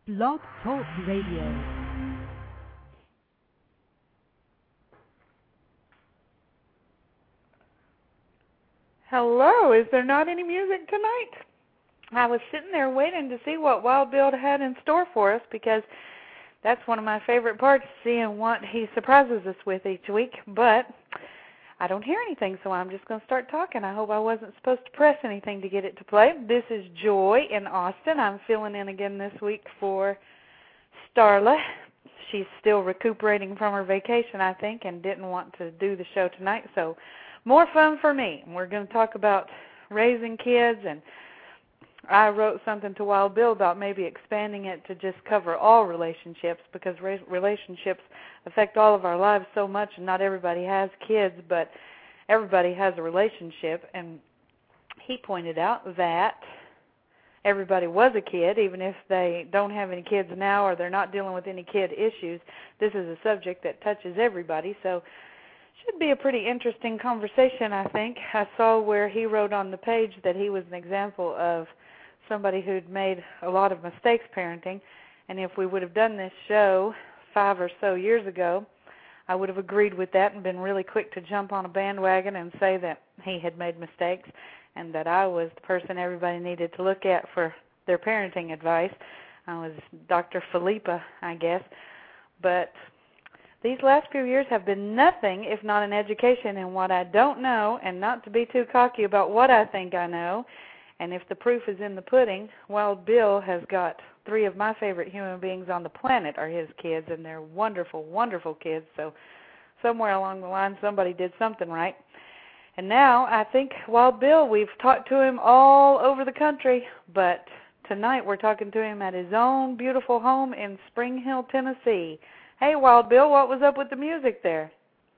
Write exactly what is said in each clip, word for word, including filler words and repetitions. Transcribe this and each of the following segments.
Blog Talk Radio. Hello, is there not any music tonight? I was sitting there waiting to see what Wild Bill had in store for us because that's one of my favorite parts, seeing what he surprises us with each week. But I don't hear anything, so I'm just going to start talking. I hope I wasn't supposed to press anything to get it to play. This is Joy in Austin. I'm filling in again this week for Starla. She's still recuperating from her vacation, I think, and didn't want to do the show tonight, so more fun for me. We're going to talk about raising kids, and I wrote something to Wild Bill about maybe expanding it to just cover all relationships, because relationships affect all of our lives so much, and not everybody has kids, but everybody has a relationship. And he pointed out that everybody was a kid, even if they don't have any kids now or they're not dealing with any kid issues. This is a subject that touches everybody, so should be a pretty interesting conversation, I think. I saw where he wrote on the page that he was an example of somebody who'd made a lot of mistakes parenting, and if we would have done this show five or so years ago, I would have agreed with that and been really quick to jump on a bandwagon and say that he had made mistakes and that I was the person everybody needed to look at for their parenting advice. I was Doctor Philippa, I guess. But these last few years have been nothing if not an education in what I don't know, and not to be too cocky about what I think I know. And if the proof is in the pudding, Wild Bill has got three of my favorite human beings on the planet are his kids, and they're wonderful, wonderful kids. So somewhere along the line, somebody did something right. And now I think Wild Bill, we've talked to him all over the country, but tonight we're talking to him at his own beautiful home in Spring Hill, Tennessee. Hey, Wild Bill, what was up with the music there?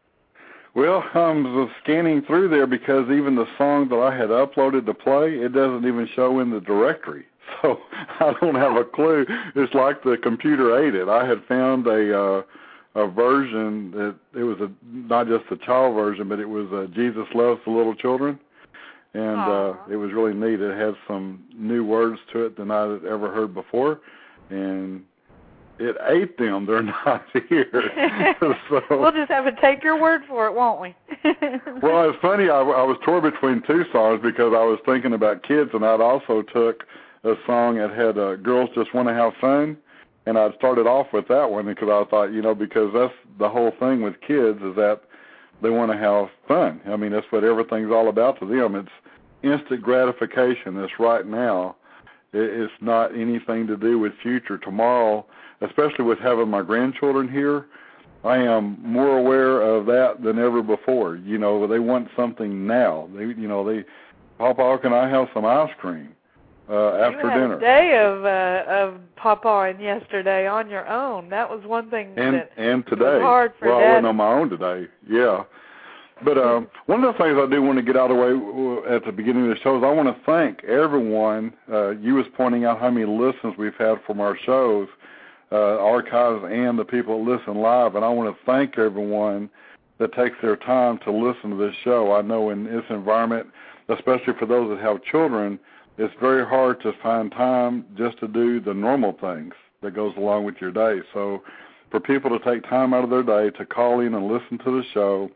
Well, I was scanning through there because even the song that I had uploaded to play, it doesn't even show in the directory. So I don't have a clue. It's like the computer ate it. I had found a uh, a version that it was a not just a child version, but it was uh, Jesus Loves the Little Children. And uh, it was really neat. It had some new words to it than I had ever heard before. And it ate them. They're not here. So, we'll just have to take your word for it, won't we? Well, it's funny. I, I was torn between two songs because I was thinking about kids, and I'd also took a song that had uh, Girls Just Want to Have Fun, and I'd started off with that one because I thought, you know, because that's the whole thing with kids is that they want to have fun. I mean, that's what everything's all about to them. It's instant gratification. It's right now. It, it's not anything to do with future. Tomorrow, especially with having my grandchildren here, I am more aware of that than ever before. You know, they want something now. They, you know, they, Papa, can I have some ice cream uh, after you had dinner? A day of uh, of Papa and yesterday on your own. That was one thing and, that and today. was hard for well, Dad. I wasn't on my own today. Yeah. But uh, one of the things I do want to get out of the way at the beginning of the show is I want to thank everyone. Uh, you was pointing out how many listens we've had from our shows, uh, archives, and the people that listen live. And I want to thank everyone that takes their time to listen to this show. I know in this environment, especially for those that have children, it's very hard to find time just to do the normal things that goes along with your day. So for people to take time out of their day to call in and listen to the show,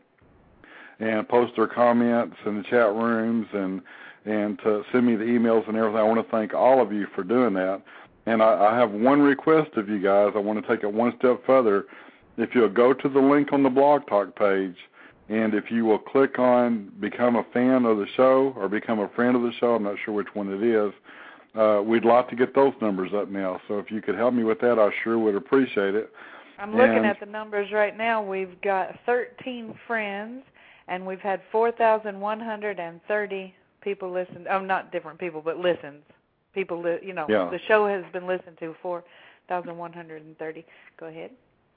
and post their comments in the chat rooms and and to send me the emails and everything. I want to thank all of you for doing that. And I, I have one request of you guys. I want to take it one step further. If you'll go to the link on the Blog Talk page, and if you will click on Become a Fan of the Show or Become a Friend of the Show, I'm not sure which one it is, uh, we'd like to get those numbers up now. So if you could help me with that, I sure would appreciate it. I'm looking and, at the numbers right now. We've got thirteen friends, and we've had four thousand one hundred thirty people listen. Oh, not different people, but listens. People, li- you know, yeah. the show has been listened to, four thousand one hundred thirty. Go ahead.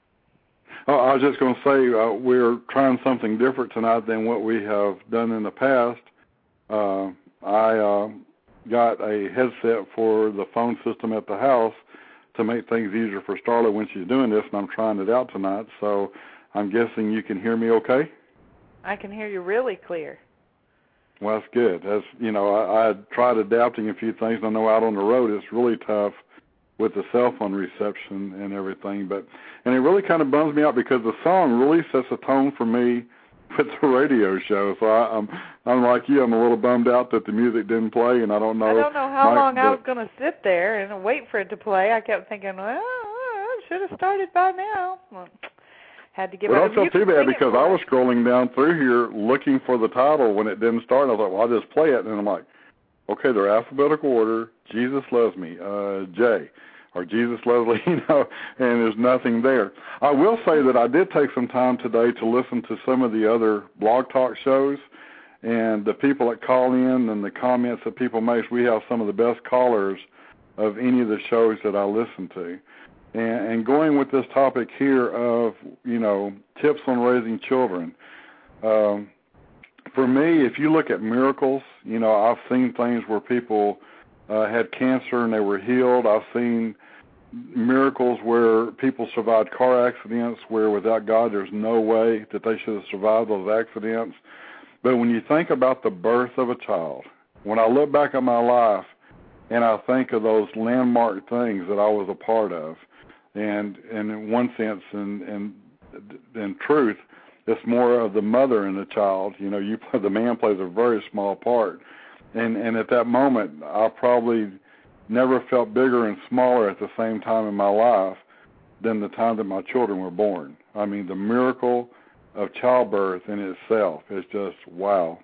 Oh, I was just going to say uh, we're trying something different tonight than what we have done in the past. Uh, I uh, got a headset for the phone system at the house to make things easier for Starla when she's doing this, and I'm trying it out tonight. So I'm guessing you can hear me okay? I can hear you really clear. Well, that's good. That's, you know, I, I tried adapting a few things. I know out on the road it's really tough with the cell phone reception and everything. But and it really kind of bums me out because the song really sets a tone for me with the radio show. So I, I'm I'm like you. I'm a little bummed out that the music didn't play, and I don't know. I don't know how Mike, long I but, was going to sit there and wait for it to play. I kept thinking, well, I should have started by now. Well, had to give well, it a don't feel too bad because I was scrolling down through here looking for the title when it didn't start. And I thought, well, I'll just play it, and I'm like, okay, they're alphabetical order. Jesus Loves Me, uh, J, or Jesus Loves, you know, and there's nothing there. I will say that I did take some time today to listen to some of the other blog talk shows, and the people that call in and the comments that people make. We have some of the best callers of any of the shows that I listen to. And, and going with this topic here of, you know, tips on raising children, um, for me, if you look at miracles, you know, I've seen things where people uh, had cancer and they were healed. I've seen miracles where people survived car accidents where without God there's no way that they should have survived those accidents. But when you think about the birth of a child, when I look back at my life and I think of those landmark things that I was a part of, and, and in one sense, in, in, in truth, it's more of the mother and the child. You know, you play, the man plays a very small part. And, and at that moment, I probably never felt bigger and smaller at the same time in my life than the time that my children were born. I mean, the miracle of childbirth in itself is just wow.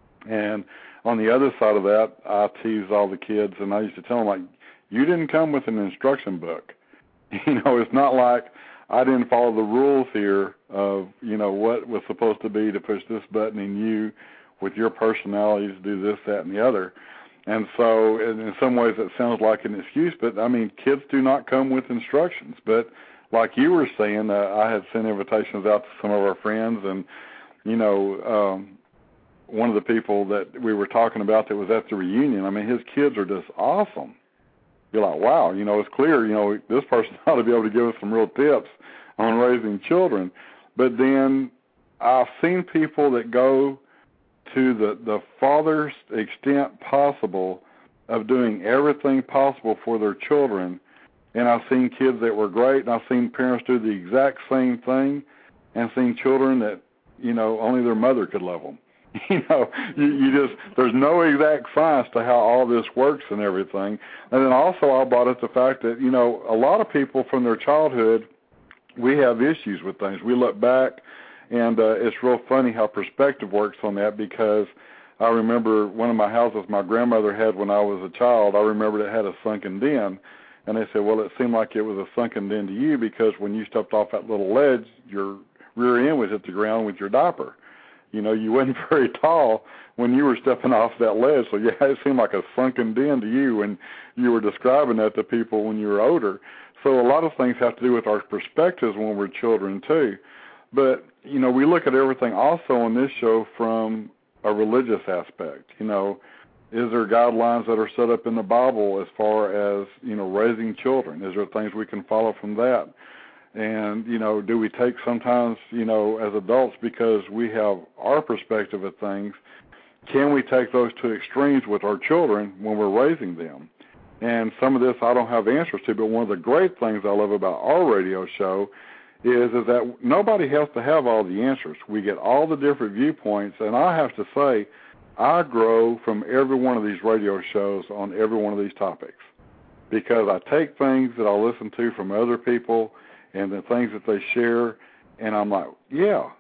And on the other side of that, I tease all the kids, and I used to tell them, like, you didn't come with an instruction book. You know, it's not like I didn't follow the rules here of, you know, what was supposed to be to push this button in you with your personality to do this, that, and the other. And so in, in some ways it sounds like an excuse, but, I mean, kids do not come with instructions. But like you were saying, uh, I had sent invitations out to some of our friends, and, you know, um, one of the people that we were talking about that was at the reunion, I mean, his kids are just awesome. You're like, wow, you know, it's clear, you know, this person ought to be able to give us some real tips on raising children. But then I've seen people that go to the, the farthest extent possible of doing everything possible for their children. And I've seen kids that were great, and I've seen parents do the exact same thing, and seen children that, you know, only their mother could love them. You know, you, you just, there's no exact science to how all this works and everything. And then also I brought up the fact that, you know, a lot of people from their childhood, we have issues with things. We look back, and uh, it's real funny how perspective works on that, because I remember one of my houses my grandmother had when I was a child, I remember it had a sunken den. And they said, well, it seemed like it was a sunken den to you because when you stepped off that little ledge, your rear end would hit the ground with your diaper. You know, you wasn't very tall when you were stepping off that ledge. So, yeah, it seemed like a sunken den to you when you were describing that to people when you were older. So a lot of things have to do with our perspectives when we're children, too. But, you know, we look at everything also on this show from a religious aspect. You know, is there guidelines that are set up in the Bible as far as, you know, raising children? Is there things we can follow from that? And, you know, do we take sometimes, you know, as adults, because we have our perspective of things, can we take those to extremes with our children when we're raising them? And some of this I don't have answers to, but one of the great things I love about our radio show is, is that nobody has to have all the answers. We get all the different viewpoints, and I have to say, I grow from every one of these radio shows on every one of these topics, because I take things that I listen to from other people and the things that they share, and I'm like, yeah,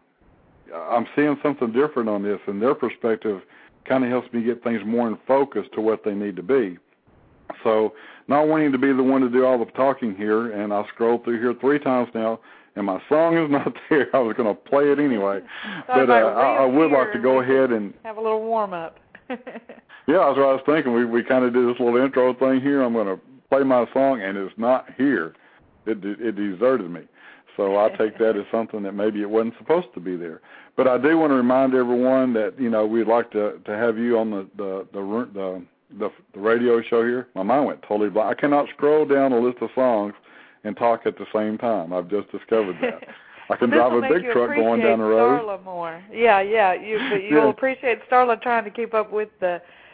I'm seeing something different on this, and their perspective kind of helps me get things more in focus to what they need to be. So not wanting to be the one to do all the talking here, and I scrolled through here three times now, and my song is not there. I was going to play it anyway. But uh, I, I would like to go ahead and have a little warm-up. Yeah, that's what I was thinking. We we kind of did this little intro thing here. I'm going to play my song, and it's not here. It it deserted me. So I take that as something that maybe it wasn't supposed to be there. But I do want to remind everyone that, you know, we'd like to, to have you on the the, the the the the radio show here. My mind went totally blank. I cannot scroll down a list of songs and talk at the same time. I've just discovered that. I can drive a big truck going down the road. Starla more. Yeah, yeah. You, but you'll yeah. appreciate Starla trying to keep up with the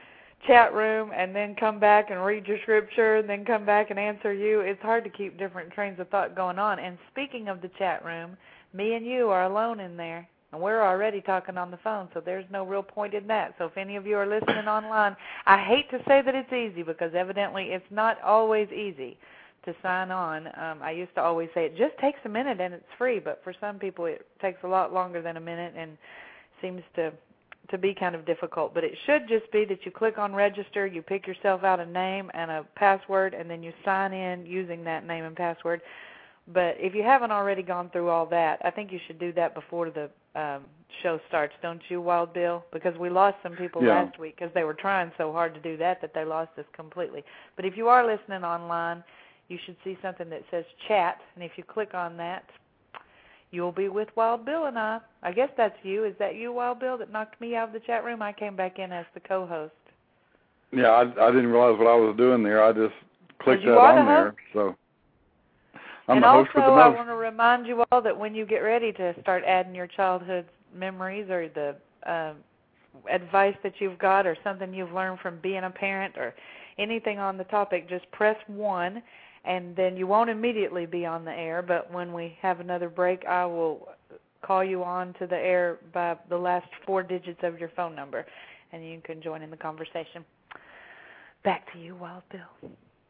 chat room and then come back and read your scripture and then come back and answer you. It's hard to keep different trains of thought going on. And speaking of the chat room, me and you are alone in there, and we're already talking on the phone, so there's no real point in that. So if any of you are listening online, I hate to say that it's easy because evidently it's not always easy to sign on. Um, I used to always say it just takes a minute and it's free, but for some people it takes a lot longer than a minute and seems to to be kind of difficult. But it should just be that you click on register, you pick yourself out a name and a password, and then you sign in using that name and password. But if you haven't already gone through all that, I think you should do that before the um, show starts, don't you, Wild Bill? Because we lost some people yeah. last week because they were trying so hard to do that that they lost us completely. But if you are listening online, you should see something that says chat, and if you click on that, you'll be with Wild Bill and I. I guess that's you. Is that you, Wild Bill, that knocked me out of the chat room? I came back in as the co-host. Yeah, I, I didn't realize what I was doing there. I just clicked that on the there. So I'm and the host also, for the I most. want to remind you all that when you get ready to start adding your childhood memories or the uh, advice that you've got or something you've learned from being a parent or anything on the topic, just press one. And then you won't immediately be on the air, but when we have another break, I will call you on to the air by the last four digits of your phone number, and you can join in the conversation. Back to you, Wild Bill.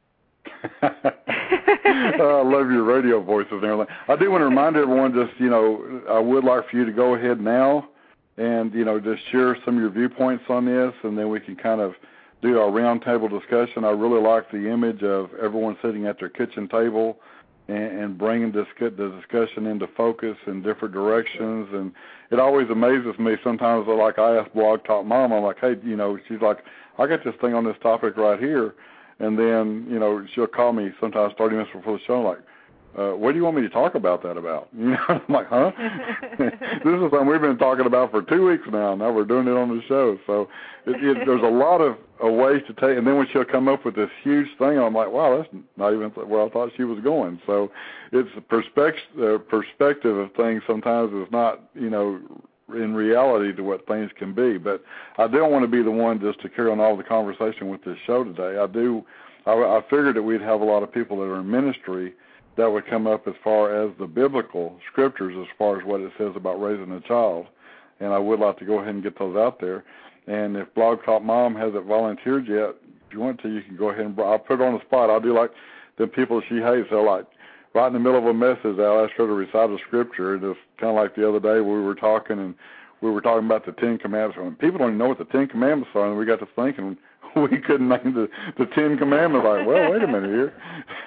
Oh, I love your radio voices and everything. I do want to remind everyone just, you know, I would like for you to go ahead now and, you know, just share some of your viewpoints on this, and then we can kind of do our roundtable discussion. I really like the image of everyone sitting at their kitchen table and, and bringing this, the discussion into focus in different directions. And it always amazes me sometimes, like I ask Blog Talk Mom, I'm like, hey, you know, she's like, I got this thing on this topic right here. And then, you know, she'll call me sometimes thirty minutes before the show, like, uh, what do you want me to talk about that about? You know, I'm like, huh? This is something we've been talking about for two weeks now. Now we're doing it on the show. So it, it, there's a lot of uh, ways to take. And then when she'll come up with this huge thing, I'm like, wow, that's not even where I thought she was going. So it's the perspective, uh, perspective of things sometimes is not, you know, in reality to what things can be. But I don't want to be the one just to carry on all the conversation with this show today. I do. I, I figured that we'd have a lot of people that are in ministry that would come up as far as the biblical scriptures, as far as what it says about raising a child. And I would like to go ahead and get those out there. And if Blog Talk Mom hasn't volunteered yet, if you want to, you can go ahead and, I'll put her on the spot. I'll do like the people she hates. They'll like, right in the middle of a message, I'll ask her to recite a scripture. Just kind of like the other day we were talking, and we were talking about the Ten Commandments. And people don't even know what the Ten Commandments are, and we got to thinking we couldn't name the, the Ten Commandments. Like, well, wait a minute here.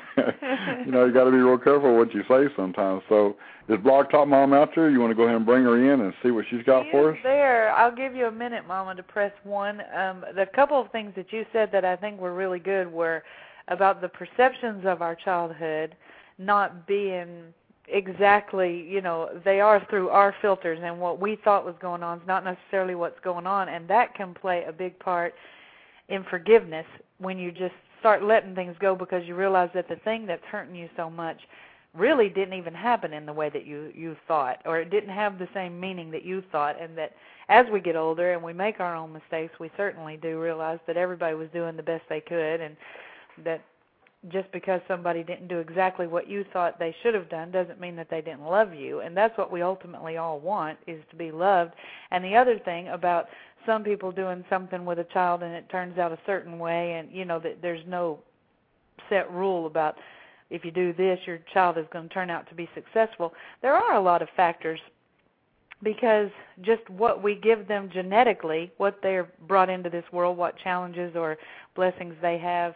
You know, you got to be real careful what you say sometimes. So is Blog Talk Mom out there? You want to go ahead and bring her in and see what she's got she for is us? There. I'll give you a minute, Mama, to press one. Um, the couple of things that you said that I think were really good were about the perceptions of our childhood not being exactly, you know, they are through our filters, and what we thought was going on is not necessarily what's going on, and that can play a big part in forgiveness when you just start letting things go because you realize that the thing that's hurting you so much really didn't even happen in the way that you, you thought, or it didn't have the same meaning that you thought, and that as we get older and we make our own mistakes, we certainly do realize that everybody was doing the best they could, and that just because somebody didn't do exactly what you thought they should have done doesn't mean that they didn't love you, and that's what we ultimately all want, is to be loved. And the other thing about some people doing something with a child and it turns out a certain way, and, you know, that there's no set rule about if you do this, your child is going to turn out to be successful. There are a lot of factors because just what we give them genetically, what they're brought into this world, what challenges or blessings they have,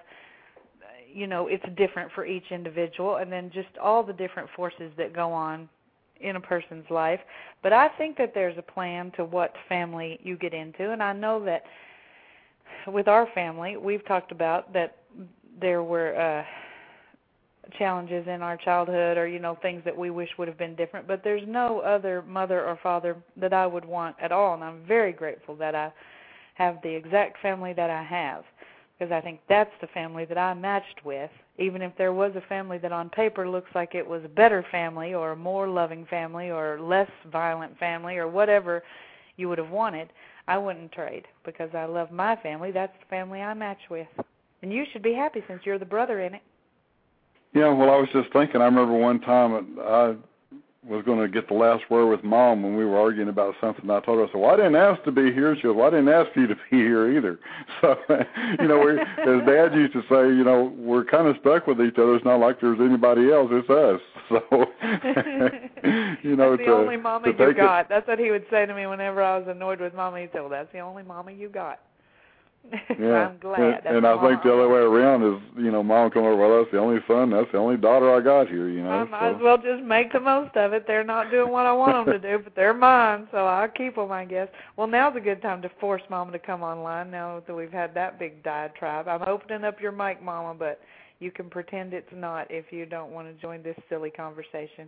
you know, it's different for each individual, and then just all the different forces that go on in a person's life. But I think that there's a plan to what family you get into, and I know that with our family, we've talked about that there were uh, challenges in our childhood or, you know, things that we wish would have been different, but there's no other mother or father that I would want at all, and I'm very grateful that I have the exact family that I have, because I think that's the family that I matched with. Even if there was a family that on paper looks like it was a better family or a more loving family or less violent family or whatever you would have wanted, I wouldn't trade because I love my family. That's the family I match with. And you should be happy since you're the brother in it. Yeah, well, I was just thinking, I remember one time I was going to get the last word with Mom when we were arguing about something. I told her, I said, well, I didn't ask to be here. She goes, well, I didn't ask you to be here either. So, you know, we, as Dad used to say, you know, we're kind of stuck with each other. It's not like there's anybody else. It's us. So, you know, that's the to, only mama to you got. It, that's what he would say to me whenever I was annoyed with Mama. He'd say, well, that's the only mama you got. Yeah, I'm glad. and, that's and I think the other way around is, you know, Mom come over, well, that's the only son, that's the only daughter I got here, you know. I might so. as well just make the most of it. They're not doing what I want them to do, but they're mine, so I'll keep them, I guess. Well, now's a good time to force Mama to come online now that we've had that big diatribe. I'm opening up your mic, Mama, but you can pretend it's not if you don't want to join this silly conversation.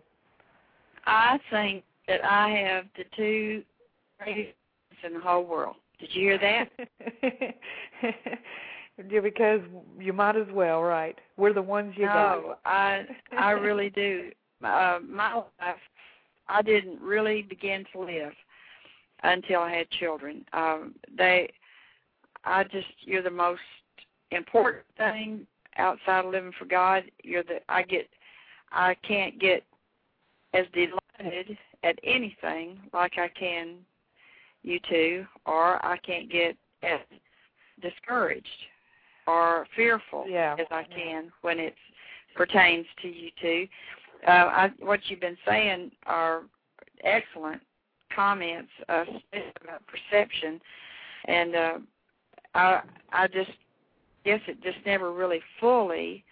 I think that I have the two greatest in the whole world. Did you hear that? Yeah, because you might as well, right? We're the ones you no, got. No, I I really do. Uh, my life, I didn't really begin to live until I had children. Um, they, I just, you're the most important thing outside of living for God. You're the, I get, I can't get as delighted at anything like I can you two, or I can't get as discouraged or fearful yeah. as I can when it pertains to you two. Uh, I, what you've been saying are excellent comments, uh, about perception, and uh, I, I just guess it just never really fully,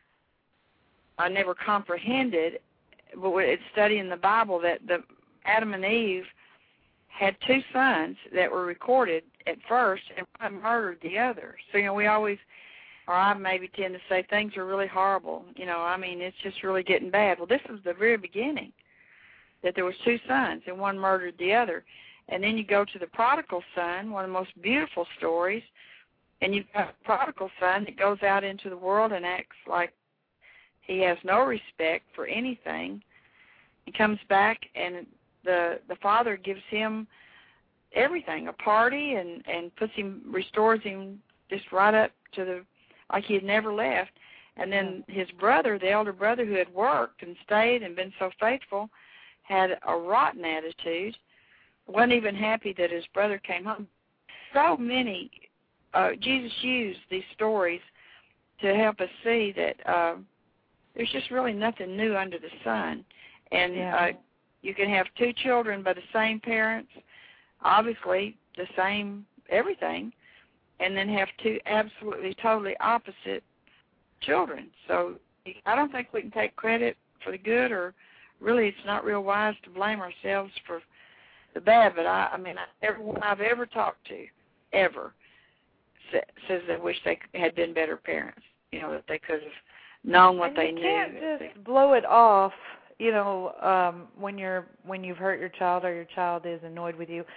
I never comprehended, but it's studying the Bible that the Adam and Eve had two sons that were recorded at first, and one murdered the other. So, you know, we always, or I maybe tend to say things are really horrible. You know, I mean, it's just really getting bad. Well, this was the very beginning, that there was two sons, and one murdered the other. And then you go to the prodigal son, one of the most beautiful stories, and you've got a prodigal son that goes out into the world and acts like he has no respect for anything. He comes back, and the the father gives him everything, a party, and, and puts him, restores him just right up to the, like he had never left. And then his brother, the elder brother who had worked and stayed and been so faithful, had a rotten attitude, wasn't even happy that his brother came home. So many, uh, Jesus used these stories to help us see that uh, there's just really nothing new under the sun. And yeah. uh, you can have two children by the same parents, obviously the same everything, and then have two absolutely, totally opposite children. So I don't think we can take credit for the good, or really it's not real wise to blame ourselves for the bad. But I, I mean, everyone I've ever talked to, ever, says they wish they had been better parents, you know, that they could have known what and they you knew. You can't just blow it off. You know, um, when you're when you've hurt your child or your child is annoyed with you.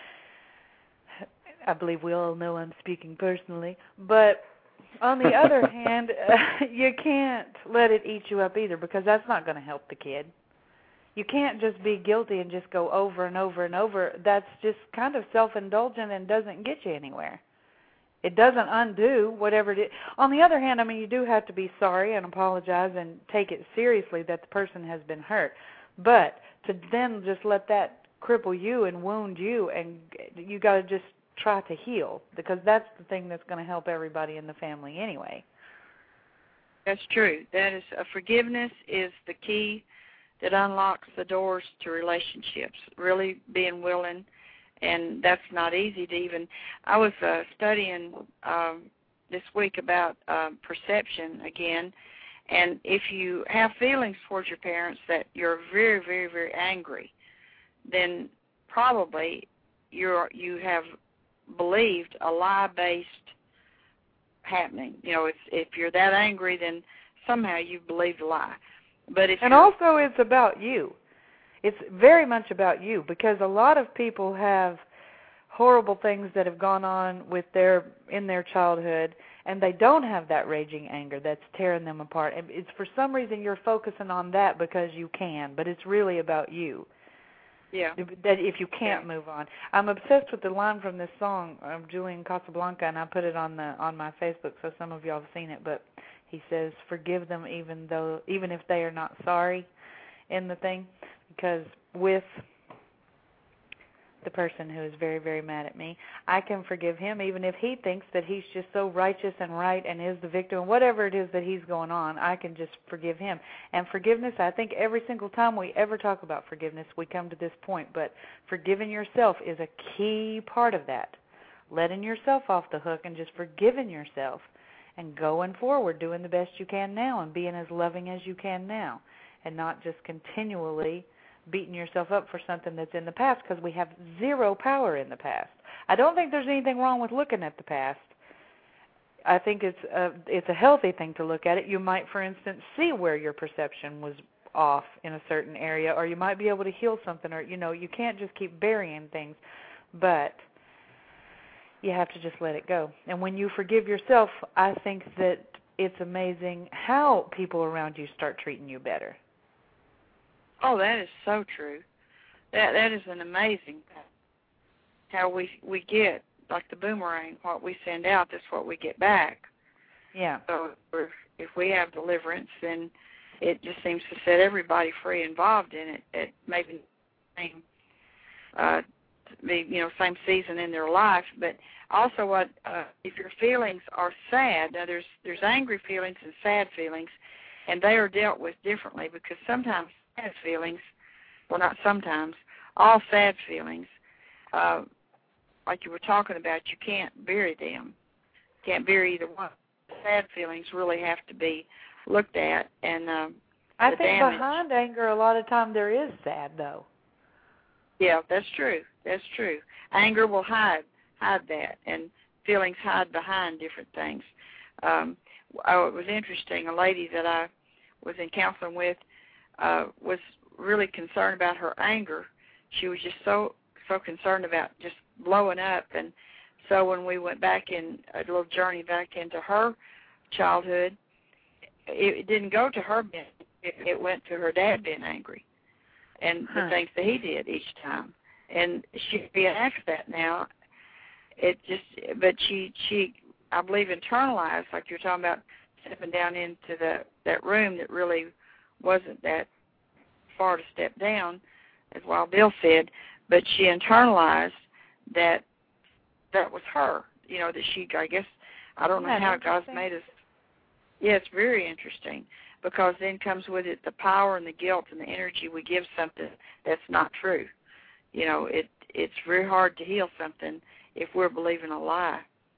I believe we all know I'm speaking personally. But on the other hand, uh, you can't let it eat you up either, because that's not going to help the kid. You can't just be guilty and just go over and over and over. That's just kind of self-indulgent and doesn't get you anywhere. It doesn't undo whatever it is. On the other hand, I mean, you do have to be sorry and apologize and take it seriously that the person has been hurt. But to then just let that cripple you and wound you, and you got to just try to heal, because that's the thing that's going to help everybody in the family anyway. That's true. That is, uh, forgiveness is the key that unlocks the doors to relationships, really being willing. And that's not easy to even. I was uh, studying um, this week about um, perception again, and if you have feelings towards your parents that you're very, very, very angry, then probably you're you have believed a lie-based happening. You know, if if you're that angry, then somehow you've believed a lie. But if and also it's about you. It's very much about you, because a lot of people have horrible things that have gone on with their in their childhood, and they don't have that raging anger that's tearing them apart. And it's for some reason you're focusing on that because you can, but it's really about you. Yeah. That if you can't yeah. move on. I'm obsessed with the line from this song of Julian Casablanca, and I put it on the on my Facebook, so some of y'all have seen it. But he says, "Forgive them, even though, even if they are not sorry," in the thing, because with the person who is very, very mad at me, I can forgive him even if he thinks that he's just so righteous and right and is the victim, and whatever it is that he's going on, I can just forgive him. And forgiveness, I think every single time we ever talk about forgiveness, we come to this point, but forgiving yourself is a key part of that. Letting yourself off the hook and just forgiving yourself and going forward, doing the best you can now and being as loving as you can now, and not just continually beating yourself up for something that's in the past, because we have zero power in the past. I don't think there's anything wrong with looking at the past. I think it's a, it's a healthy thing to look at it. You might, for instance, see where your perception was off in a certain area, or you might be able to heal something, or, you know, you can't just keep burying things, but you have to just let it go. And when you forgive yourself, I think that it's amazing how people around you start treating you better. Oh, that is so true. That that is an amazing thing. How we we get, like the boomerang, what we send out, that's what we get back. Yeah. So if, if we have deliverance, then it just seems to set everybody free involved in it. It maybe same, uh, be you know same season in their life, but also what uh, if your feelings are sad? Now there's there's angry feelings and sad feelings, and they are dealt with differently, because sometimes sad feelings, well, not sometimes, all sad feelings, uh, like you were talking about, you can't bury them. Can't bury either one. Sad feelings really have to be looked at, and uh, I the think damage. behind anger, a lot of time there is sad, though. Yeah, that's true. That's true. Anger will hide hide that, and feelings hide behind different things. Um, oh, it was interesting. A lady that I was in counseling with Uh, was really concerned about her anger. She was just so so concerned about just blowing up, and so when we went back in a little journey back into her childhood, it, it didn't go to her being, it, it went to her dad being angry, and huh. the things that he did each time, and she reenacts that now. It just, but she she I believe internalized, like you're talking about, stepping down into the that room that really wasn't that far to step down, as Wild Bill said, but she internalized that that was her. You know, that she, I guess, I don't know how God's made us. Yeah, it's very interesting, because then comes with it the power and the guilt and the energy we give something that's not true. You know, it it's very hard to heal something if we're believing a lie.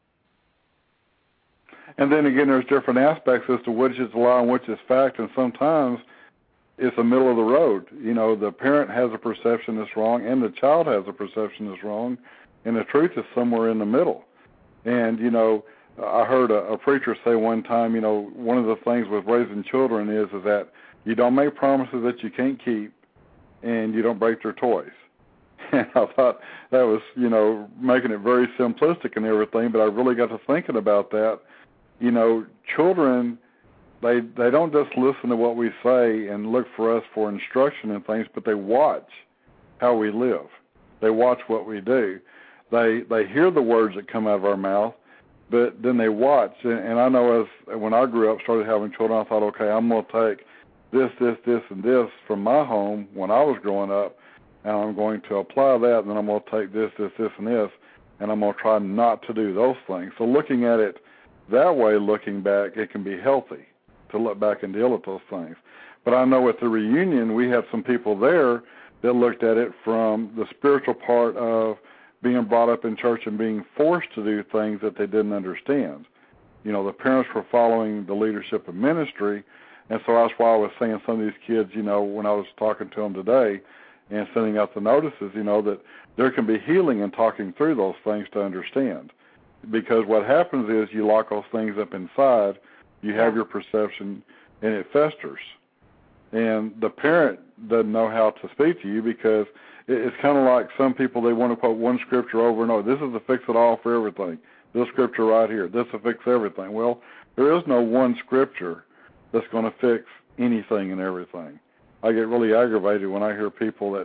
And then again, there's different aspects as to which is lie and which is fact, and sometimes it's the middle of the road. You know, the parent has a perception that's wrong, and the child has a perception that's wrong, and the truth is somewhere in the middle. And, you know, I heard a, a preacher say one time, you know, one of the things with raising children is, is that you don't make promises that you can't keep, and you don't break their toys. And I thought that was, you know, making it very simplistic and everything, but I really got to thinking about that. You know, children, they they don't just listen to what we say and look for us for instruction and things, but they watch how we live. They watch what we do. They they hear the words that come out of our mouth, but then they watch. And, and I know as when I grew up, started having children, I thought, okay, I'm going to take this, this, this, and this from my home when I was growing up, and I'm going to apply that, and then I'm going to take this, this, this, and this, and I'm going to try not to do those things. So looking at it that way, looking back, it can be healthy to look back and deal with those things. But I know at the reunion, we had some people there that looked at it from the spiritual part of being brought up in church and being forced to do things that they didn't understand. You know, the parents were following the leadership of ministry, and so that's why I was saying some of these kids, you know, when I was talking to them today and sending out the notices, you know, that there can be healing in talking through those things to understand. Because what happens is you lock those things up inside, you have your perception, and it festers. And the parent doesn't know how to speak to you because it's kind of like some people, they want to quote one scripture over and over. This is the fix-it-all for everything. This scripture right here, this will fix everything. Well, there is no one scripture that's going to fix anything and everything. I get really aggravated when I hear people that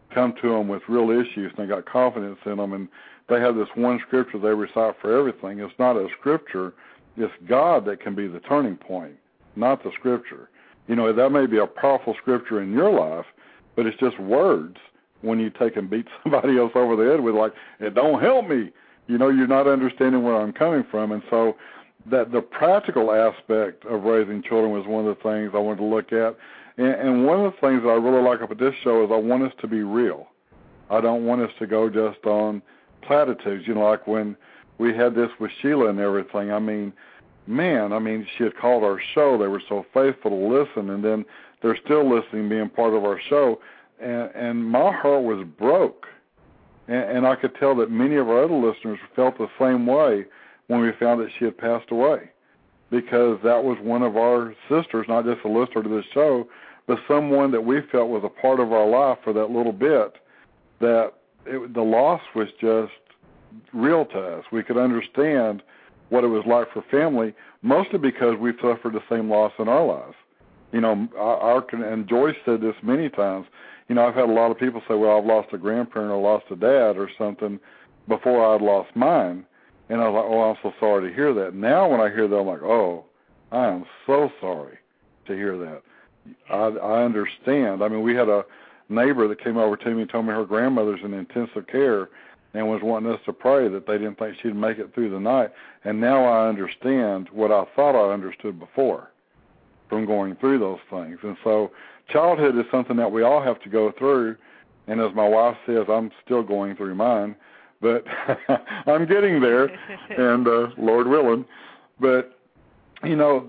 come to them with real issues and they got confidence in them, and they have this one scripture they recite for everything. It's not a scripture. It's God that can be the turning point, not the scripture. You know, that may be a powerful scripture in your life, but it's just words when you take and beat somebody else over the head with, like, it don't help me. You know, you're not understanding where I'm coming from. And so that the practical aspect of raising children was one of the things I wanted to look at. And, and one of the things that I really like about this show is I want us to be real. I don't want us to go just on platitudes. You know, like when we had this with Sheila and everything, I mean, man, I mean, she had called our show. They were so faithful to listen, and then they're still listening, being part of our show. And, and my heart was broke. And, and I could tell that many of our other listeners felt the same way when we found that she had passed away, because that was one of our sisters, not just a listener to this show, but someone that we felt was a part of our life for that little bit, that it, the loss was just real to us. We could understand what it was like for family, mostly because we've suffered the same loss in our lives. You know, our, our, and Joyce said this many times, you know, I've had a lot of people say, well, I've lost a grandparent or lost a dad or something before I'd lost mine. And I was like, oh, I'm so sorry to hear that. Now when I hear that, I'm like, oh, I am so sorry to hear that. I, I understand. I mean, we had a neighbor that came over to me and told me her grandmother's in intensive care and was wanting us to pray that they didn't think she'd make it through the night. And now I understand what I thought I understood before from going through those things. And so childhood is something that we all have to go through. And as my wife says, I'm still going through mine. But I'm getting there, and uh, Lord willing. But, you know,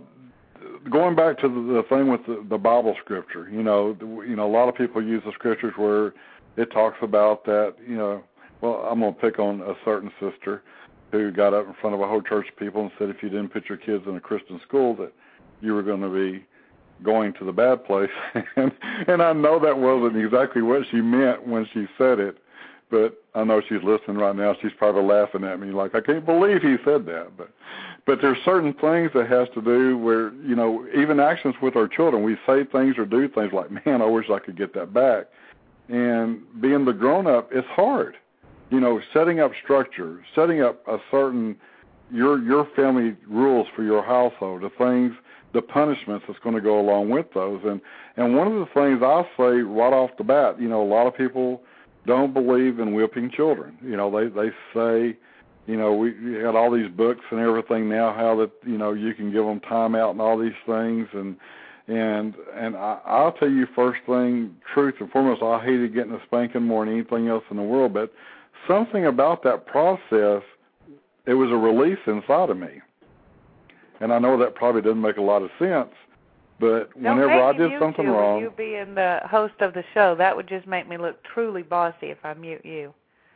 going back to the, the thing with the, the Bible scripture, you know, the, you know, a lot of people use the scriptures where it talks about that, you know, well, I'm going to pick on a certain sister who got up in front of a whole church of people and said if you didn't put your kids in a Christian school that you were going to be going to the bad place. and, and I know that wasn't exactly what she meant when she said it. But I know she's listening right now. She's probably laughing at me like, I can't believe he said that. But but there's certain things that has to do where, you know, even actions with our children, we say things or do things like, man, I wish I could get that back. And being the grown-up, it's hard. You know, setting up structure, setting up a certain, your your family rules for your household, the things, the punishments that's going to go along with those. And, and one of the things I say right off the bat, you know, a lot of people don't believe in whipping children. You know, they, they say, you know, we, we had all these books and everything now, how that, you know, you can give them time out and all these things. And, and, and I, I'll tell you first thing, truth and foremost, I hated getting a spanking more than anything else in the world, but something about that process, it was a release inside of me. And I know that probably doesn't make a lot of sense, but Don't whenever I make did you something to wrong, you being the host of the show, that would just make me look truly bossy if I mute you.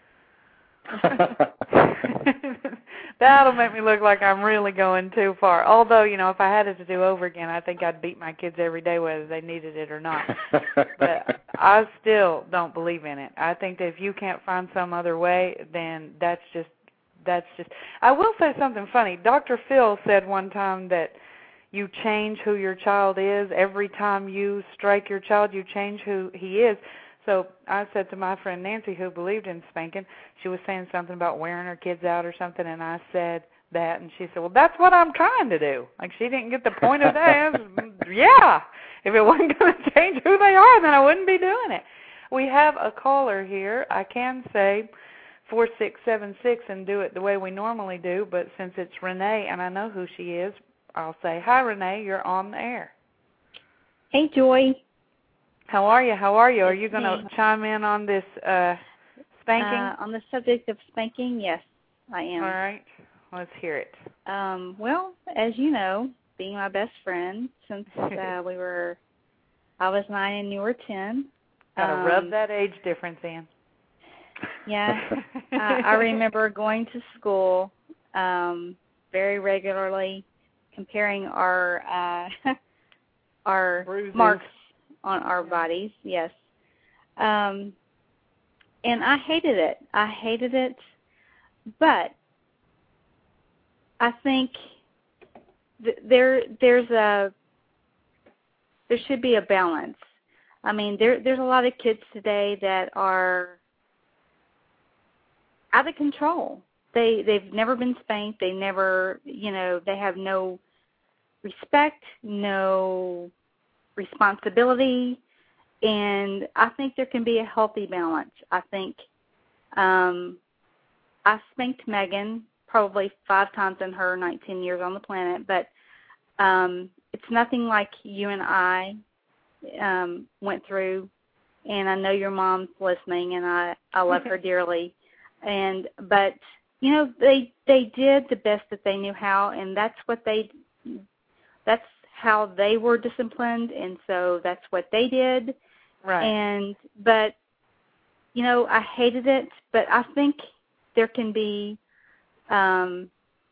That'll make me look like I'm really going too far. Although, you know, if I had it to do over again, I think I'd beat my kids every day whether they needed it or not. But I still don't believe in it. I think that if you can't find some other way, then that's just, that's just, I will say something funny. Doctor Phil said one time that you change who your child is. Every time you strike your child, you change who he is. So I said to my friend Nancy, who believed in spanking, she was saying something about wearing her kids out or something, and I said that, and she said, well, that's what I'm trying to do. Like, she didn't get the point of that. Yeah, if it wasn't going to change who they are, then I wouldn't be doing it. We have a caller here. I can say four six seven six and do it the way we normally do, but since it's Renee and I know who she is, I'll say, hi, Renee, you're on the air. Hey, Joy. How are you? How are you? Are you going to chime in on this uh, spanking? Uh, on the subject of spanking, yes, I am. All right. Let's hear it. Um, well, as you know, being my best friend since uh, we were, I was nine and you were ten. Got to um, rub that age difference in. Yeah. uh, I remember going to school um, very regularly, comparing our uh, our Bruises. marks on our bodies, yes. Um, and I hated it. I hated it, but I think th- there there's a there should be a balance. I mean, there there's a lot of kids today that are out of control. They they've never been spanked. They never, you know, they have no respect, no responsibility, and I think there can be a healthy balance. I think um, I spanked Megan probably five times in her nineteen years on the planet, but um, it's nothing like you and I um, went through, and I know your mom's listening, and I, I love her dearly. And but you know, they they did the best that they knew how, and that's what they that's how they were disciplined, and so that's what they did. Right. And but you know, I hated it, but I think there can be um,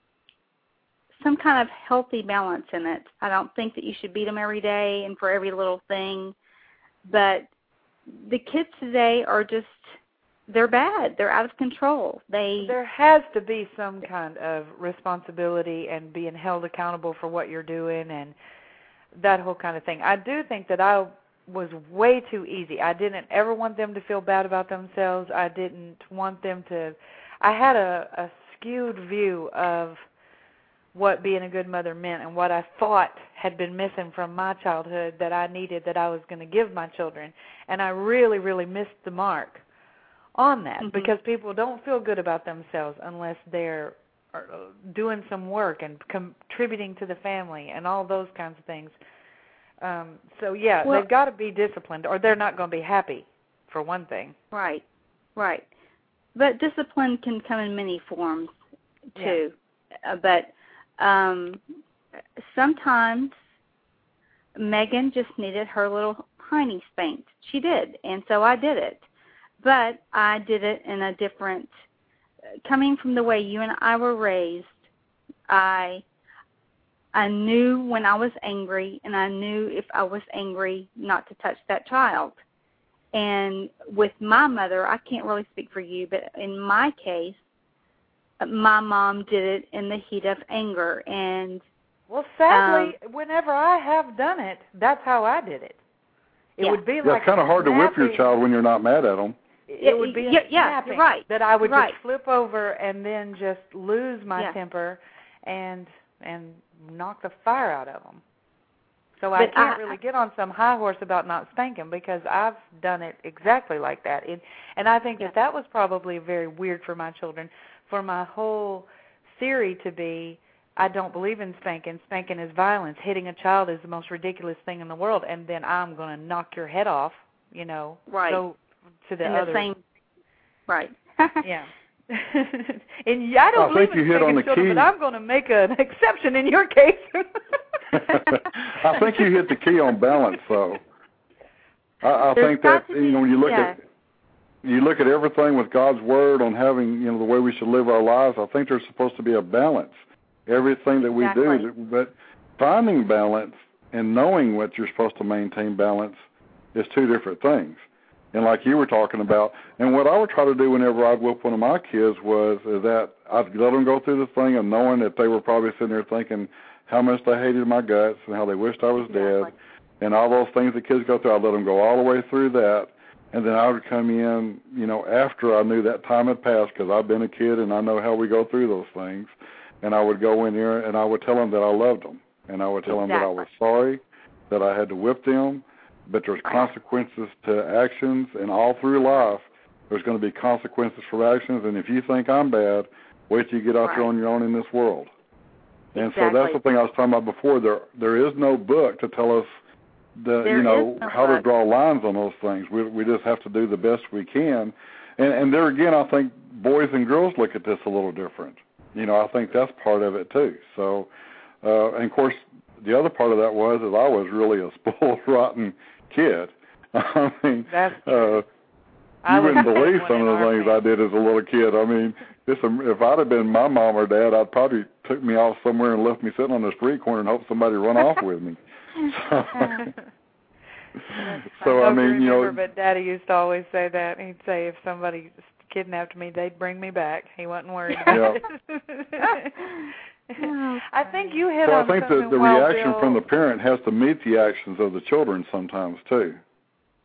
some kind of healthy balance in it. I don't think that you should beat them every day and for every little thing, but the kids today are just, they're bad. They're out of control. They There has to be some kind of responsibility and being held accountable for what you're doing and that whole kind of thing. I do think that I was way too easy. I didn't ever want them to feel bad about themselves. I didn't want them to, I had a, a skewed view of what being a good mother meant and what I thought had been missing from my childhood that I needed, that I was going to give my children. And I really, really missed the mark on that, mm-hmm. because people don't feel good about themselves unless they're doing some work and contributing to the family and all those kinds of things. Um, so, yeah, well, they've got to be disciplined or they're not going to be happy, for one thing. Right, right. But discipline can come in many forms, too. Yeah. Uh, but um, sometimes Megan just needed her little hiney spanked. She did, and so I did it. But I did it in a different, coming from the way you and I were raised, I I knew when I was angry, and I knew if I was angry not to touch that child. And with my mother, I can't really speak for you, but in my case, my mom did it in the heat of anger. And well, sadly, um, whenever I have done it, that's how I did it. It yeah. would be yeah, like it's kind of hard to whip your child when you're not mad at them. It would be yeah, yeah, you're right. that I would you're just right. flip over and then just lose my yeah. temper and and knock the fire out of them. So but I can't I, really get on some high horse about not spanking because I've done it exactly like that. It, and I think yeah. that that was probably very weird for my children, for my whole theory to be, I don't believe in spanking. Spanking is violence. Hitting a child is the most ridiculous thing in the world, and then I'm going to knock your head off, you know. Right. So to the in other. the same, right. Yeah. And I don't I believe think you in hit on the children, key. but I'm going to make an exception in your case. I think you hit the key on balance, though. I, I think that you know when you look yeah. at you look at everything with God's word on having you know the way we should live our lives. I think there's supposed to be a balance. Everything that we exactly. do, but finding balance and knowing what you're supposed to maintain balance is two different things. And like you were talking about, and what I would try to do whenever I'd whip one of my kids was is that I'd let them go through the thing of knowing that they were probably sitting there thinking how much they hated my guts and how they wished I was exactly. dead and all those things that kids go through. I'd let them go all the way through that, and then I would come in, you know, after I knew that time had passed because I've been a kid and I know how we go through those things, and I would go in there and I would tell them that I loved them, and I would tell exactly. them that I was sorry, that I had to whip them, but there's consequences to actions, and all through life there's going to be consequences for actions, and if you think I'm bad, wait till you get out right. there on your own in this world. And exactly. so that's the thing I was talking about before. There there is no book to tell us the there you know no how book. to draw lines on those things. We we just have to do the best we can. And and there again, I think boys and girls look at this a little different. You know, I think that's part of it too. So, uh, and of course, the other part of that was is I was really a spoiled, rotten kid. I mean, That's uh, you wouldn't believe some of the things I did as a little kid. I mean, this, if I'd have been my mom or dad, I'd probably took me off somewhere and left me sitting on the street corner and hope somebody run off with me. So, so I, I mean, remember, you know, but Daddy used to always say that. He'd say if somebody kidnapped me, they'd bring me back. He wasn't worried about yeah. it. I think you hit so on I think something that the well, reaction Bill. from the parent has to meet the actions of the children sometimes too.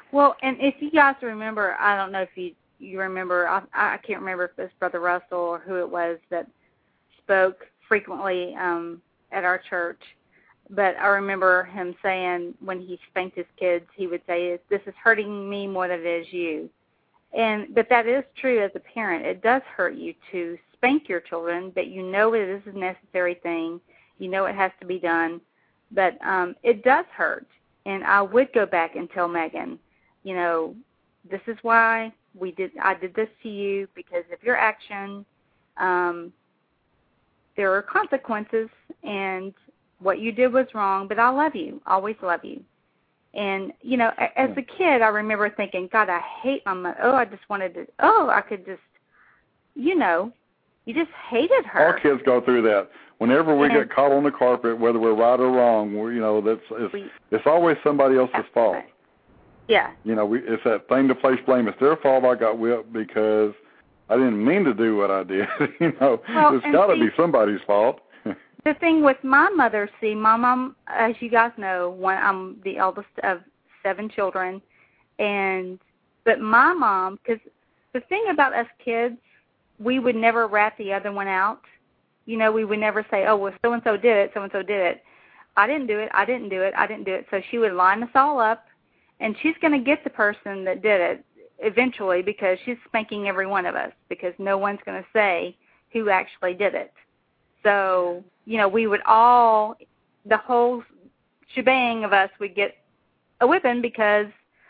Well, and if you guys remember, I don't know if you you remember, I, I can't remember if it was Brother Russell or who it was that spoke frequently um, at our church, but I remember him saying when he spanked his kids, he would say, "This is hurting me more than it is you." And but that is true as a parent. It does hurt you to spank your children, but you know it is a necessary thing. You know it has to be done, but um, it does hurt. And I would go back and tell Megan, you know, this is why we did. I did this to you because of your action. Um, there are consequences, and what you did was wrong. But I love you. Always love you. And you know, as a kid, I remember thinking, God, I hate my mother. Oh, I just wanted to. Oh, I could just, you know, you just hated her. All kids go through that. Whenever we and, get caught on the carpet, whether we're right or wrong, we're, you know, that's it's, we, it's always somebody else's fault. Right. Yeah. You know, we, it's that thing to place blame. It's their fault I got whipped because I didn't mean to do what I did. you know, well, it's got to be somebody's fault. The thing with my mother, see, my mom, as you guys know, one, I'm the eldest of seven children, and but my mom, because the thing about us kids, we would never rat the other one out. You know, we would never say, oh, well, so-and-so did it, so-and-so did it. I didn't do it, I didn't do it, I didn't do it. So she would line us all up, and she's going to get the person that did it eventually because she's spanking every one of us because no one's going to say who actually did it. So, you know, we would all, the whole shebang of us would get a whipping because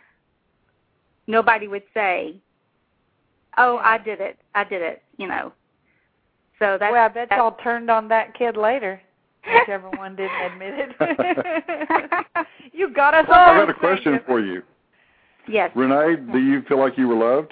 nobody would say, oh, I did it, I did it, you know. So that's, well, I bet that's, y'all turned on that kid later, whichever one didn't admit it. You got us all. I got a question for you. Yes. Renee, do you feel like you were loved?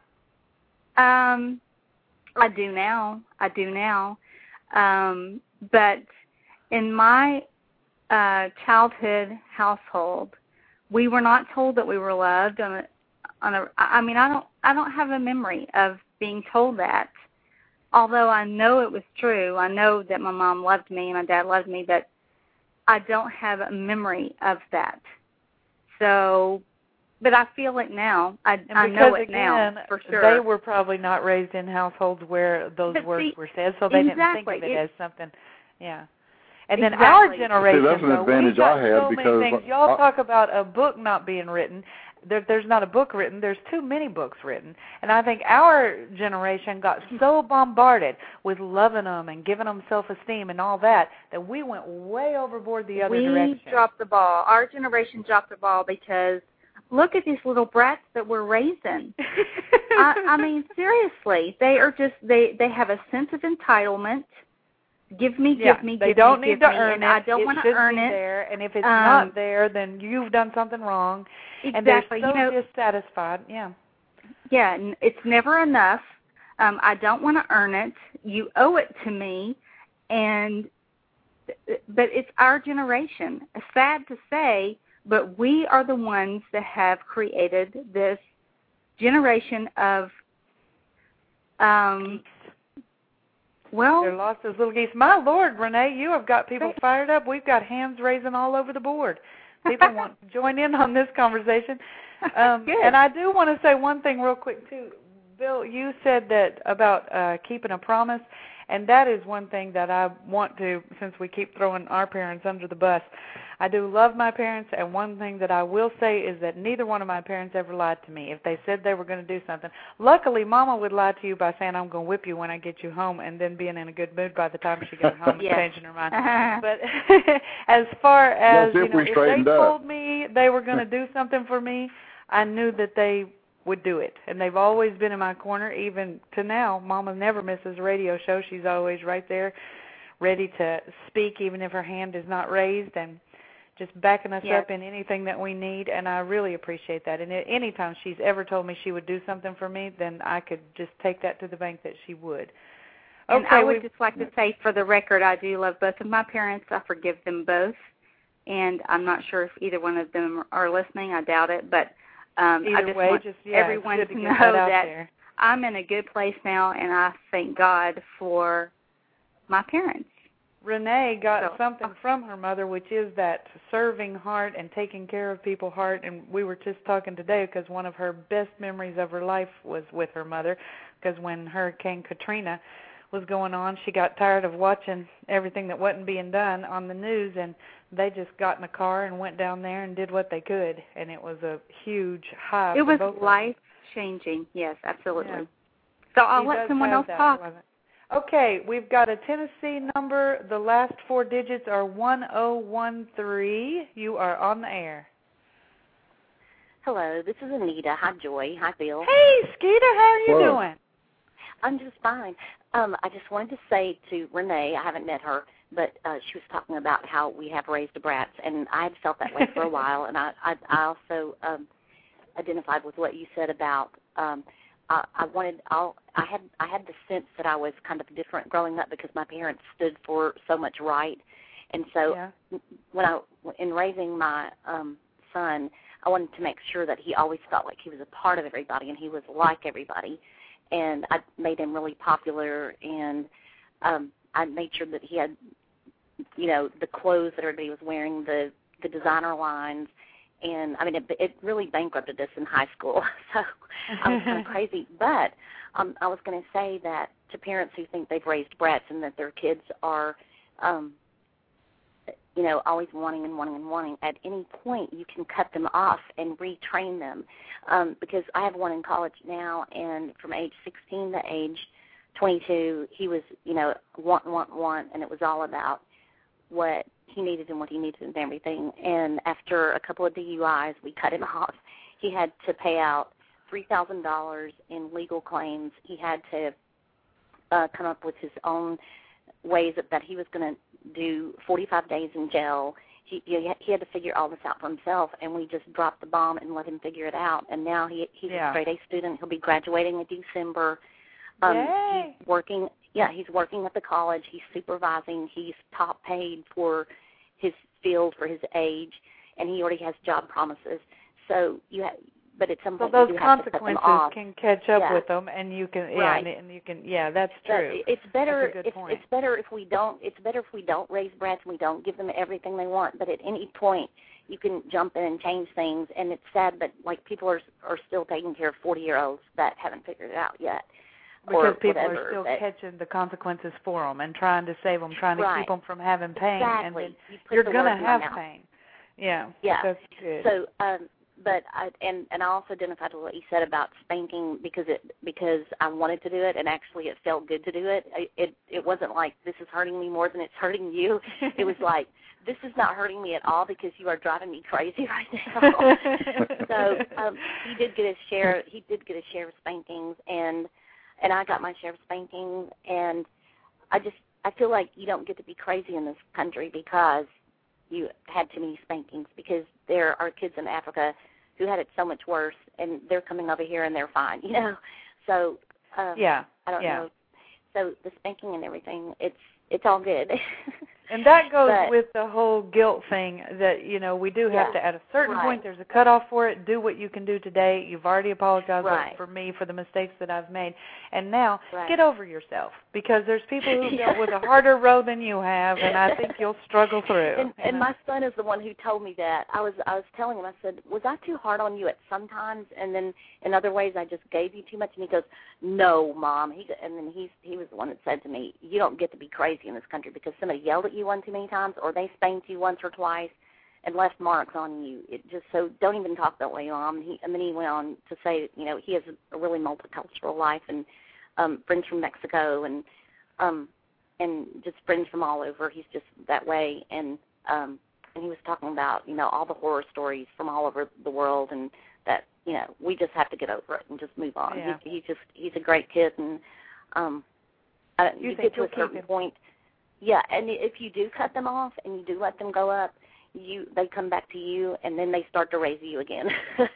Um, I do now. I do now. Um, but in my uh, childhood household, we were not told that we were loved. On a, on a, I mean, I don't, I don't have a memory of being told that. Although I know it was true, I know that my mom loved me and my dad loved me, but I don't have a memory of that. So, but I feel it now. I, I know it again, now for sure. They were probably not raised in households where those but words see, were said, so they exactly. didn't think of it, it as something. Yeah. And exactly. then our generation, see, that's an though, advantage we've got I had so because many things. Y'all I, talk about a book not being written. There, there's not a book written. There's too many books written. And I think our generation got so bombarded with loving them and giving them self-esteem and all that that we went way overboard the other we direction. We dropped the ball. Our generation dropped the ball because look at these little brats that we're raising. I, I mean, seriously, they are just, they, they have a sense of entitlement. Give me, yeah, give me, they give don't me, need give to me, earn and it. I don't it want to should earn be it. There, and if it's um, not there, then you've done something wrong. Exactly. And they're so you know, dissatisfied. Yeah. Yeah, it's never enough. Um, I don't want to earn it. You owe it to me, and but it's our generation. It's sad to say, but we are the ones that have created this generation of um. Well, they're lost as little geese. My Lord, Renee, you have got people fired up. We've got hands raising all over the board. People want to join in on this conversation. Um, and I do want to say one thing real quick, too. Bill, you said that about uh, keeping a promise, and that is one thing that I want to, since we keep throwing our parents under the bus. I do love my parents, and one thing that I will say is that neither one of my parents ever lied to me. If they said they were going to do something, luckily Mama would lie to you by saying, I'm going to whip you when I get you home, and then being in a good mood by the time she got home yes. and changing her mind. But as far as, yes, you know, if, if they up. told me they were going to do something for me, I knew that they would do it. And they've always been in my corner, even to now. Mama never misses a radio show. She's always right there, ready to speak, even if her hand is not raised, and just backing us yes. up in anything that we need, and I really appreciate that. And any time she's ever told me she would do something for me, then I could just take that to the bank that she would. And okay, I would just like to say, for the record, I do love both of my parents. I forgive them both, and I'm not sure if either one of them are listening. I doubt it, but um, either I just way, want just, yeah, everyone to, to know that, that there. I'm in a good place now, and I thank God for my parents. Renee got So- something from her mother, which is that serving heart and taking care of people heart. And we were just talking today because one of her best memories of her life was with her mother, because when Hurricane Katrina was going on, she got tired of watching everything that wasn't being done on the news, and they just got in a car and went down there and did what they could, and it was a huge high. It for was both of them. life-changing, yes, absolutely. Yeah. So I'll He let does someone have else that, talk. wasn't it? Okay, we've got a Tennessee number. The last four digits are one oh one three. You are on the air. Hello, this is Anita. Hi, Joy. Hi, Bill. Hey, Skeeter, how are you Hello. doing? I'm just fine. Um, I just wanted to say to Renee, I haven't met her, but uh, she was talking about how we have raised brats, and I had felt that way for a while, and I, I, I also um, identified with what you said about um, I, I wanted. I'll, I had I had the sense that I was kind of different growing up because my parents stood for so much right, and so Yeah. when I in raising my um, son, I wanted to make sure that he always felt like he was a part of everybody and he was like everybody. And I made him really popular, and um, I made sure that he had, you know, the clothes that everybody was wearing, the the designer lines, and I mean, it, it really bankrupted us in high school. So I was kind of crazy. But um, I was going to say that to parents who think they've raised brats and that their kids are, um, you know, always wanting and wanting and wanting, at any point you can cut them off and retrain them. Um, because I have one in college now, and from age sixteen to age twenty-two, he was, you know, want, want, want, and it was all about what he needed and what he needed and everything. And after a couple of D U Is, we cut him off. He had to pay out three thousand dollars in legal claims. He had to uh, come up with his own ways that, that he was going to do forty-five days in jail. He, he had to figure all this out for himself, and we just dropped the bomb and let him figure it out. And now he he's Yeah. a straight A student. He'll be graduating in December. Um, Yay. He's working. Yeah, he's working at the college. He's supervising. He's top paid for his field for his age, and he already has job promises. So you have. But at some So point, those you do have to cut them consequences off. can catch up Yeah. with them, and you can, yeah, Right. and, and you can, yeah, that's But true. It's better. That's a good it's, point. it's better if we don't. It's better if we don't raise brats and we don't give them everything they want. But at any point, you can jump in and change things. And it's sad, but like people are are still taking care of forty year olds that haven't figured it out yet. Because or people whatever, are still but, catching the consequences for them and trying to save them, trying to Right. keep them from having pain. Exactly. And then You put you're the going to words in my have mouth. pain. Yeah. Yeah. That's good. So, um, but I and and I also identified with what you said about spanking because it because I wanted to do it and actually it felt good to do it. I, it it wasn't like this is hurting me more than it's hurting you. It was like this is not hurting me at all because you are driving me crazy right now. So um, he did get his share. He did get his share of spankings, and and I got my share of spankings. And I just I feel like you don't get to be crazy in this country because you had too many spankings, because there are kids in Africa who had it so much worse, and they're coming over here and they're fine, you know. So um, yeah. I don't yeah. know. So the spanking and everything, it's it's all good. And that goes But- with the whole guilt thing that, you know, we do have Yeah, to, at a certain right. point, there's a cutoff for it. Do what you can do today. You've already apologized Right. for me for the mistakes that I've made. And now, Right. get over yourself, because there's people who've Yeah. dealt with a harder road than you have, and I think you'll struggle through. And, you and know? my son is the one who told me that. I was I was telling him, I said, was I too hard on you at some times, and then in other ways I just gave you too much? And he goes, no, Mom. He and then he's he was the one that said to me, you don't get to be crazy in this country because somebody yelled at you one too many times, or they spanked you once or twice and left marks on you. It just so don't even talk that way, Mom. And, he, and then he went on to say, you know, he has a really multicultural life and um, friends from Mexico and um, and just friends from all over. He's just that way. And um, and he was talking about, you know, all the horror stories from all over the world, and that, you know, we just have to get over it and just move on. Yeah. He, he just he's a great kid, and um, uh, You you think get to a you'll keep certain him? point. Yeah, and if you do cut them off and you do let them go up, you they come back to you, and then they start to raise you again.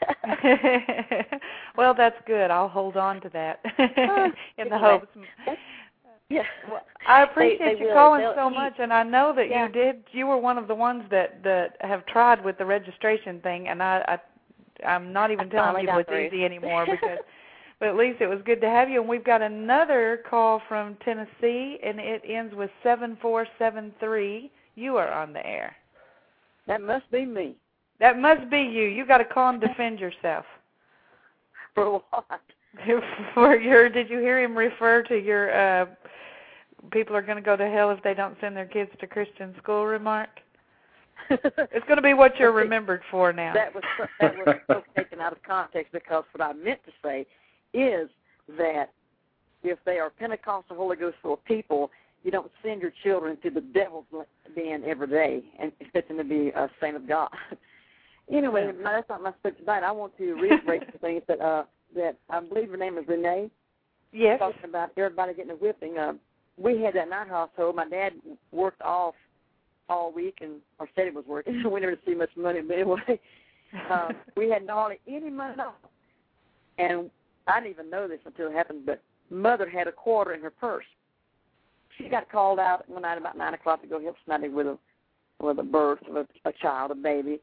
Well, that's good. I'll hold on to that Uh, in the anyway, hopes. that's- yeah. Well, I appreciate They- they you will. calling They'll- so he- much, and I know that Yeah. you did. You were one of the ones that that have tried with the registration thing, and I, I I'm not even I telling finally people got it's through. easy anymore because But at least it was good to have you. And we've got another call from Tennessee, and it ends with seven four seven three. You are on the air. That must be me. That must be you. You got to call and defend yourself. For what? For your, did you hear him refer to your uh, people are going to go to hell if they don't send their kids to Christian school remark? It's going to be what you're remembered for now. That was so, that was so taken out of context, because what I meant to say is that if they are Pentecostal Holy Ghost full people, you don't send your children to the devil's den every day and expect them to be a saint of God. Anyway, yeah. That's not my subject tonight. I want to reiterate the things that uh, that I believe her name is Renee. Yes. Talking about everybody getting a whipping. Uh, we had that in our household. My dad worked off all week, and or said he was working. We never see much money, but anyway, uh, we had hardly any money at all. And I didn't even know this until it happened, but Mother had a quarter in her purse. She got called out one night about nine o'clock to go help somebody with a with a birth of a, a child, a baby.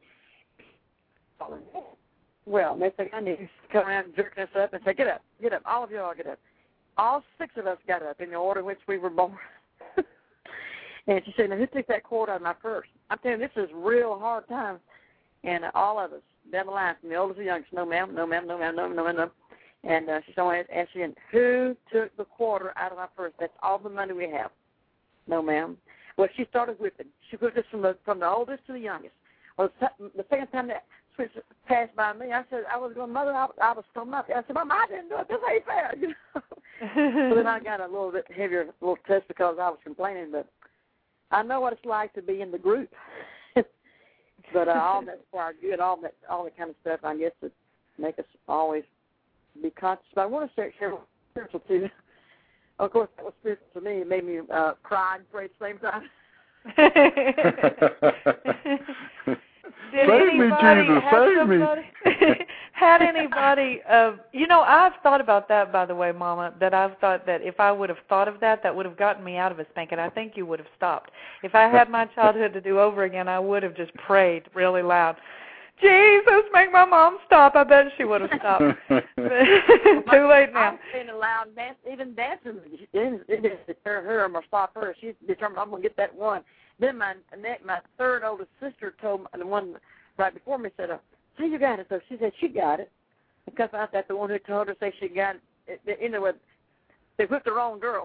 Well, next thing I knew, she come around jerking us up and say, "Get up, get up, all of you all get up." All six of us got up in the order in which we were born. And she said, "Now who took that quarter out of my purse?" I'm telling you, this is real hard times. And uh, all of us, down the line, from the oldest to the youngest, no ma'am, no ma'am, no ma'am, no ma'am, no ma'am, no. And uh, she started asking, "Who took the quarter out of my purse? That's all the money we have." No ma'am. Well, she started whipping. She whipped us from the from the oldest to the youngest. Well, the second time that switch passed by me, I said, I was going, "Mother, I, I was so much." I said, "Mama, I didn't do it. This ain't fair." You know? So then I got a little bit heavier, a little touch because I was complaining, but I know what it's like to be in the group. But uh, all that's for our good, all that, all that kind of stuff, I guess, to make us always be conscious. But I want to share, share spiritual too. Of course, that was spiritual to me. It made me uh, cry and pray at the same time. Did save anybody me, Jesus, have save somebody, me. had anybody, uh, you know, I've thought about that, by the way, Mama, that I've thought that if I would have thought of that, that would have gotten me out of a spanking. I think you would have stopped. If I had my childhood to do over again, I would have just prayed really loud, "Jesus, make my mom stop." I bet she would have stopped. Too late now. I'm saying aloud, dance, even dancing, it didn't deter her or stop her. She's determined, "I'm going to get that one." Then my my third oldest sister told the one right before me, said, "See, you got it." So she said she got it. Because I thought the one who told her say she got it, you know, they whipped the wrong girl.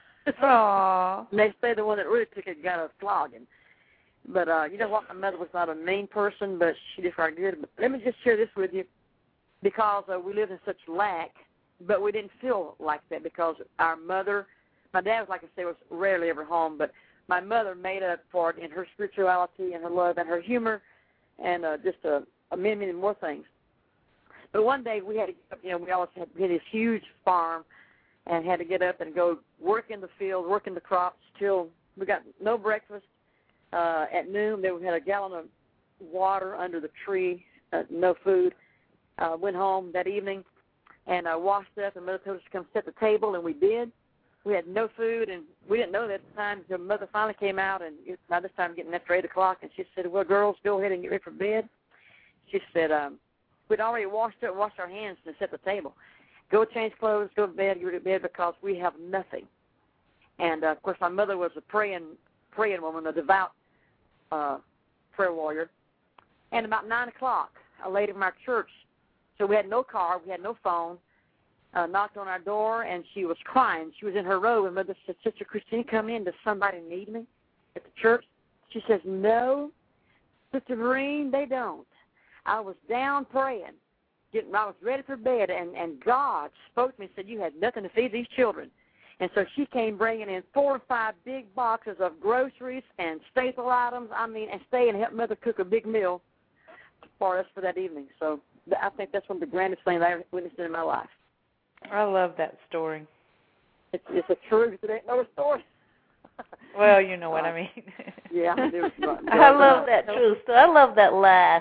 Aww. And they say the one that really took it got a flogging. But uh, you know what? My mother was not a mean person, but she did what I did. But let me just share this with you, because uh, we lived in such lack, but we didn't feel like that because our mother, my dad was, like I say, was rarely ever home, but my mother made up for it in her spirituality and her love and her humor and uh, just a, a many, many more things. But one day we had to, you know, we always had, we had this huge farm and had to get up and go work in the field, work in the crops till we got no breakfast. Uh, at noon, they had a gallon of water under the tree, uh, no food. Uh, went home that evening and uh, washed up, and Mother told us to come set the table, and we did. We had no food, and we didn't know that at the time until Mother finally came out, and it, by this time getting after eight o'clock, and she said, "Well, girls, go ahead and get ready for bed." She said, um, we'd already washed up, washed our hands and set the table. Go change clothes, go to bed, get ready to bed, because we have nothing. And, uh, of course, my mother was a praying praying woman, a devout uh, prayer warrior. And about nine o'clock, a lady from our church, so we had no car, we had no phone, uh, knocked on our door, and she was crying. She was in her robe, and Mother said, "Sister Christine, come in. Does somebody need me at the church?" She says, "No, Sister Marine, they don't." I was down praying. Getting, I was ready for bed, and, and God spoke to me and said, "You had nothing to feed these children." And so she came bringing in four or five big boxes of groceries and staple items, I mean, and stay and help Mother cook a big meal for us for that evening. So I think that's one of the grandest things I ever witnessed in my life. I love that story. It's, it's a truth. It ain't no story. Well, you know what uh, I mean. Yeah. It was, uh, I love that truth. I love that laugh.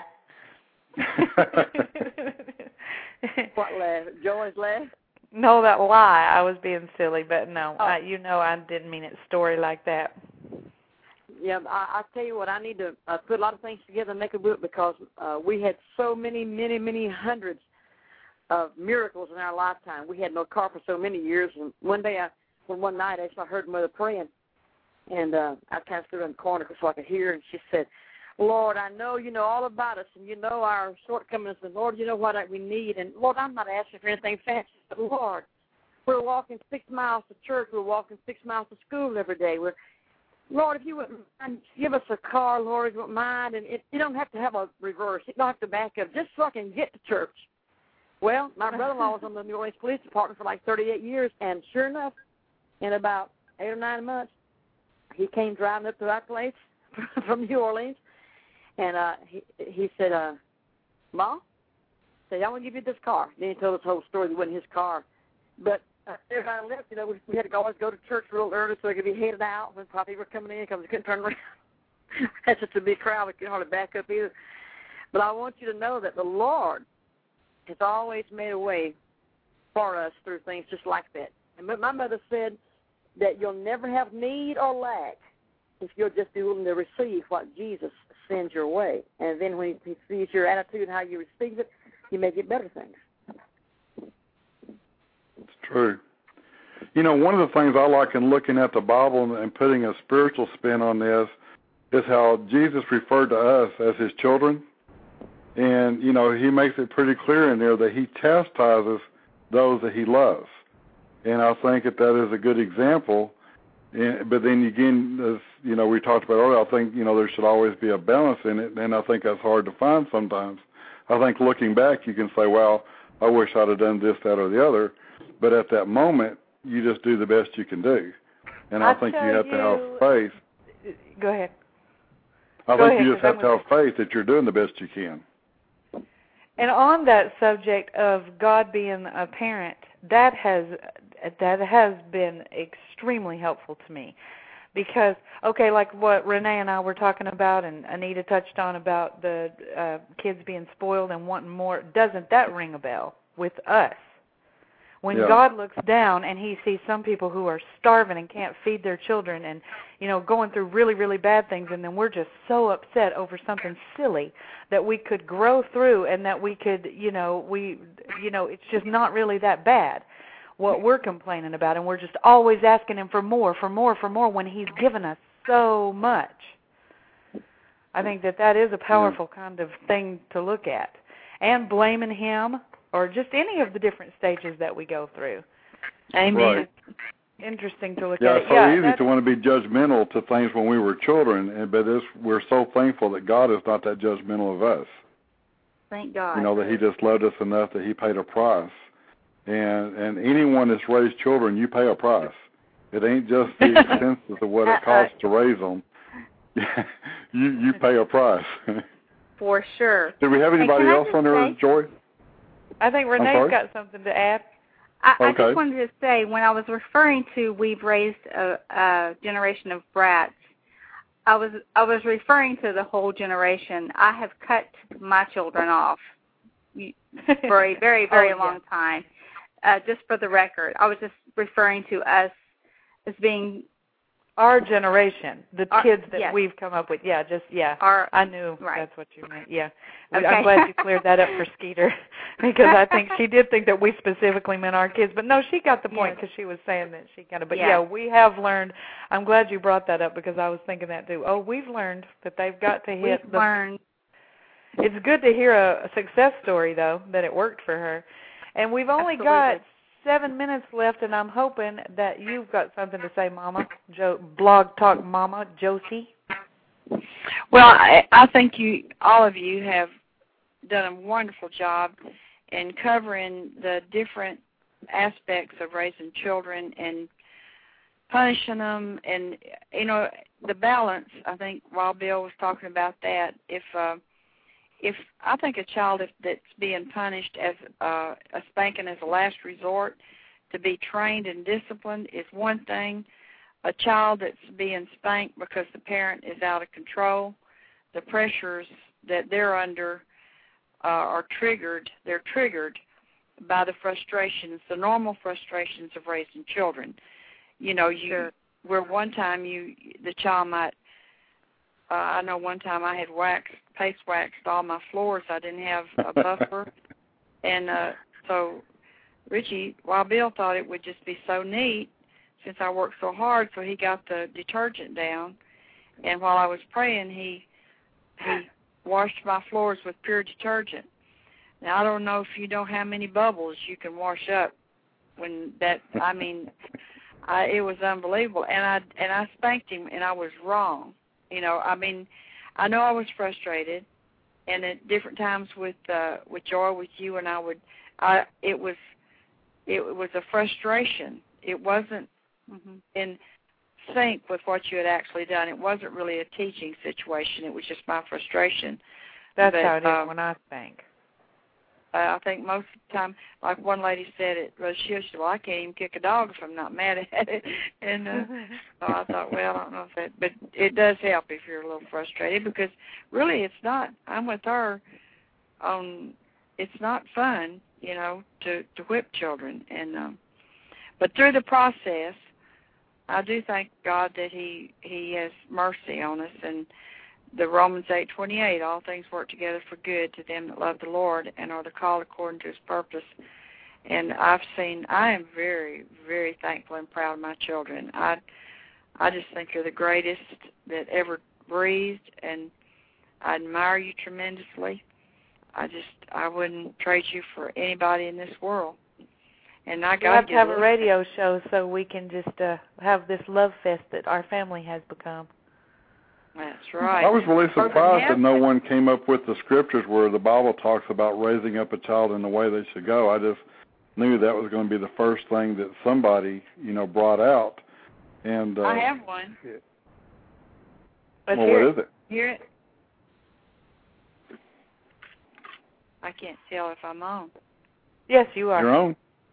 What laugh? Joy's laugh? No, that lie. I was being silly, but no, oh. I, you know I didn't mean it story like that. Yeah, I, I tell you what, I need to uh, put a lot of things together and make a book because uh, we had so many, many, many hundreds of miracles in our lifetime. We had no car for so many years, and one day, I, well, one night, actually, I heard Mother praying, and uh, I kind of stood in the corner so I could hear, and she said, Lord, I know you know all about us, and you know our shortcomings, and Lord, you know what we need, and Lord, I'm not asking for anything fancy, but Lord, we're walking six miles to church, we're walking six miles to school every day. We're, Lord, if you wouldn't mind, give us a car, Lord, if you wouldn't mind, and it, you don't have to have a reverse, you don't have to back up, just so I can get to church. Well, my brother-in-law was on the New Orleans Police Department for like thirty-eight years, and sure enough, in about eight or nine months, he came driving up to our place from New Orleans, and uh, he he said, uh, Mom, said, I want to give you this car. Then he told us the whole story. It wasn't his car. But uh, everybody left, you know, we, we had to always go to church real early so we could be headed out when people were coming in because we couldn't turn around. That's such a big crowd, we couldn't hardly back up either. But I want you to know that the Lord has always made a way for us through things just like that. And my mother said that you'll never have need or lack if you'll just be willing to receive what Jesus sends your way. And then when he sees your attitude and how you receive it, you may get better things. It's true. You know, one of the things I like in looking at the Bible and putting a spiritual spin on this is how Jesus referred to us as his children. And, you know, he makes it pretty clear in there that he chastises those that he loves. And I think that that is a good example. And, but then again, as, you know, we talked about earlier, I think, you know, there should always be a balance in it. And I think that's hard to find sometimes. I think looking back, you can say, well, I wish I'd have done this, that, or the other. But at that moment, you just do the best you can do. And I, I think you have you, to have faith. Go ahead. I go think ahead, you just have to have faith that you're doing the best you can. And on that subject of God being a parent, that has that has been extremely helpful to me. Because, okay, like what Renee and I were talking about and Anita touched on about the uh, kids being spoiled and wanting more, doesn't that ring a bell with us? When yeah. God looks down and he sees some people who are starving and can't feed their children and, you know, going through really, really bad things, and then we're just so upset over something silly that we could grow through and that we could, you know, we, you know, it's just not really that bad what we're complaining about, and we're just always asking him for more, for more, for more when he's given us so much. I think that that is a powerful yeah. kind of thing to look at. And blaming him or just any of the different stages that we go through. Amen. Right. Interesting to look yeah, at. It's so yeah, easy to want to be judgmental to things when we were children, but it's, we're so thankful that God is not that judgmental of us. Thank God. You know, that he just loved us enough that he paid a price. And and anyone that's raised children, you pay a price. It ain't just the expenses of what it costs to raise them. you you pay a price. For sure. Do we have anybody hey, else on there, say, Joy? I think Renee's got something to add. I, okay. I just wanted to say, when I was referring to we've raised a, a generation of brats, I was I was referring to the whole generation. I have cut my children off for a very, very oh, long yeah. time. Uh, just for the record, I was just referring to us as being our generation, the our, kids that yes. we've come up with. Yeah, just, yeah, our, I knew right. that's what you meant. Yeah. Okay. I'm glad you cleared that up for Skeeter because I think she did think that we specifically meant our kids. But, no, she got the point because yes. she was saying that she kind of, but, yeah. yeah, we have learned. I'm glad you brought that up because I was thinking that, too. Oh, we've learned that they've got to hit we've the. learned. It's good to hear a, a success story, though, that it worked for her. And we've only Absolutely. got seven minutes left, and I'm hoping that you've got something to say, Mama, jo- Blog Talk Mama, Josie. Well, I, I think you, all of you have done a wonderful job in covering the different aspects of raising children and punishing them. And, you know, the balance, I think while Bill was talking about that, if uh, If I think a child if, that's being punished as uh, a spanking as a last resort, to be trained and disciplined is one thing. A child that's being spanked because the parent is out of control, the pressures that they're under uh, are triggered. They're triggered by the frustrations, the normal frustrations of raising children. You know, you sure. where one time you the child might. Uh, I know one time I had waxed, paste waxed all my floors. I didn't have a buffer. and uh, so Richie, Wild Bill thought it would just be so neat since I worked so hard, so he got the detergent down, and while I was praying, he he washed my floors with pure detergent. Now, I don't know if you know how many bubbles you can wash up when that, I mean, I, it was unbelievable, and I and I spanked him, and I was wrong. You know, I mean, I know I was frustrated, and at different times with uh, with Joy, with you, and I would, I it was, it was a frustration. It wasn't mm-hmm. in sync with what you had actually done. It wasn't really a teaching situation. It was just my frustration. That's but, how it is um, when I spank. Uh, I think most of the time, like one lady said it, Rose Shields, she said, well, I can't even kick a dog if I'm not mad at it. And uh, so I thought, well, I don't know if that, but it does help if you're a little frustrated because really it's not, I'm with her on, it's not fun, you know, to, to whip children. And um, but through the process, I do thank God that he, he has mercy on us, and the Romans eight twenty-eight, all things work together for good to them that love the Lord and are the called according to his purpose. And I've seen, I am very, very thankful and proud of my children. I I just think you're the greatest that ever breathed, and I admire you tremendously. I just, I wouldn't trade you for anybody in this world. And I got we'll have to have a radio show so we can just uh, have this love fest that our family has become. That's right. I was really surprised that no one came up with the scriptures where the Bible talks about raising up a child in the way they should go. I just knew that was going to be the first thing that somebody, you know, brought out. And uh, I have one. Well, what is it? Hear it. I can't tell if I'm on. Yes, you are. You're on.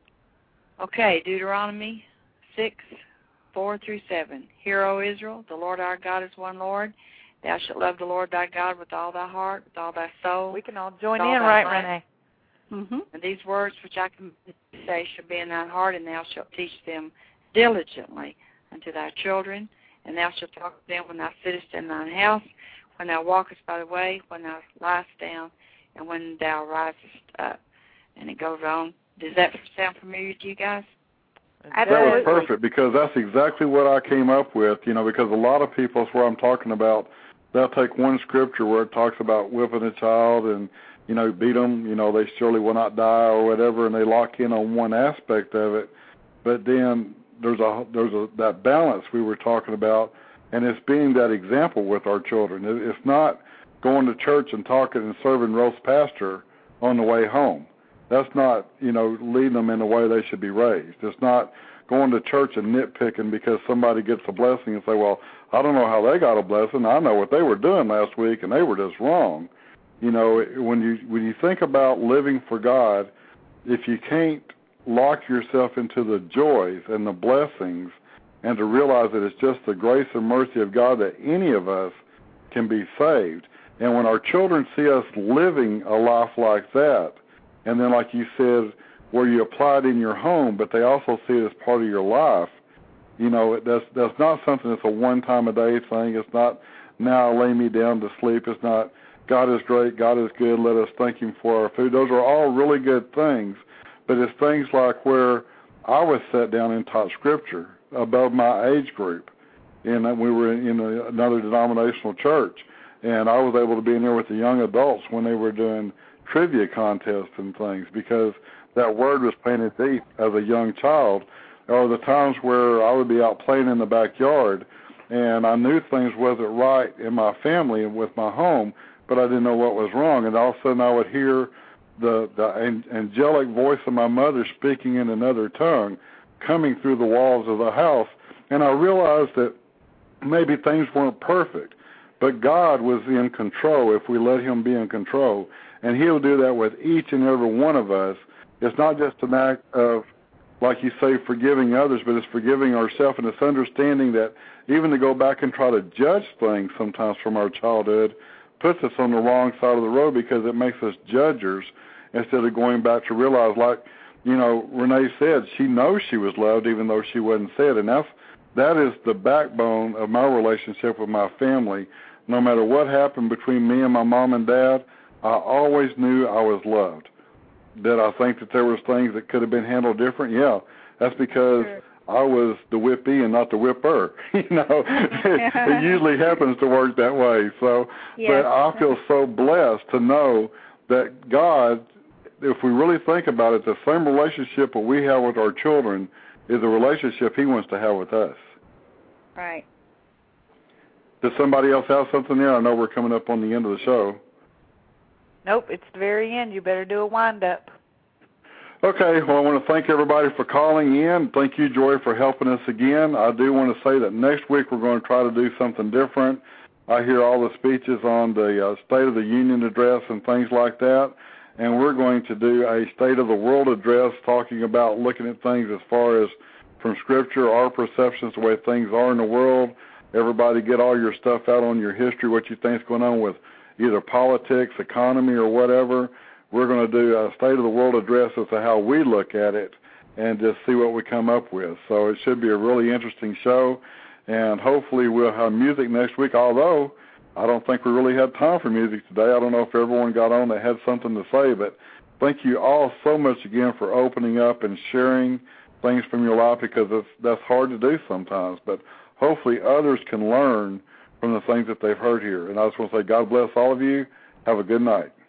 Okay, Deuteronomy six. four through seven. Hear, O Israel, the Lord our God is one Lord. Thou shalt love the Lord thy God with all thy heart, with all thy soul. We can all join in, right, Renee? Mm-hmm. And these words which I can say shall be in thine heart, and thou shalt teach them diligently unto thy children, and thou shalt talk to them when thou sittest in thine house, when thou walkest by the way, when thou liest down, and when thou risest up. And it goes on. Does that sound familiar to you guys? That was perfect because that's exactly what I came up with, you know, because a lot of people, that's where I'm talking about, they'll take one scripture where it talks about whipping a child and, you know, beat them, you know, they surely will not die or whatever, and they lock in on one aspect of it. But then there's a there's a that balance we were talking about, and it's being that example with our children. It's not going to church and talking and serving roast pastor on the way home. That's not, you know, leading them in the way they should be raised. It's not going to church and nitpicking because somebody gets a blessing and say, well, I don't know how they got a blessing. I know what they were doing last week, and they were just wrong. You know, when you when you think about living for God, if you can't lock yourself into the joys and the blessings and to realize that it's just the grace and mercy of God that any of us can be saved. And when our children see us living a life like that, and then, like you said, where you apply it in your home, but they also see it as part of your life, you know, that's that's not something that's a one-time-a-day thing. It's not, now I lay me down to sleep. It's not, God is great, God is good, let us thank him for our food. Those are all really good things, but it's things like where I was sat down and taught Scripture above my age group, and we were in a, another denominational church, and I was able to be in there with the young adults when they were doing trivia contests and things because that word was planted deep as a young child. Or the times where I would be out playing in the backyard and I knew things wasn't right in my family and with my home, but I didn't know what was wrong. And all of a sudden I would hear the, the angelic voice of my mother speaking in another tongue coming through the walls of the house. And I realized that maybe things weren't perfect, but God was in control if we let him be in control. And he'll do that with each and every one of us. It's not just an act of, like you say, forgiving others, but it's forgiving ourselves, and it's understanding that even to go back and try to judge things sometimes from our childhood puts us on the wrong side of the road because it makes us judgers instead of going back to realize, like, you know, Renee said, she knows she was loved even though she wasn't said, and that's, that is the backbone of my relationship with my family. No matter what happened between me and my mom and dad, I always knew I was loved. did I think that there was things that could have been handled different? Yeah, that's because sure. I was the whippy and not the whipper. You know, it, it usually happens to work that way. So, yeah. But I feel so blessed to know that God, if we really think about it, the same relationship that we have with our children is a relationship He wants to have with us. Right. Does somebody else have something there? I know we're coming up on the end of the show. Nope, it's the very end. You better do a wind-up. Okay, well, I want to thank everybody for calling in. Thank you, Joy, for helping us again. I do want to say that next week we're going to try to do something different. I hear all the speeches on the uh, State of the Union address and things like that, and we're going to do a State of the World address talking about looking at things as far as from Scripture, our perceptions, the way things are in the world. Everybody get all your stuff out on your history, what you think is going on with either politics, economy, or whatever. We're going to do a State of the World address as to how we look at it and just see what we come up with. So it should be a really interesting show, and hopefully we'll have music next week, although I don't think we really had time for music today. I don't know if everyone got on that had something to say, but thank you all so much again for opening up and sharing things from your life, because it's, that's hard to do sometimes, but hopefully others can learn from the things that they've heard here. And I just want to say God bless all of you. Have a good night.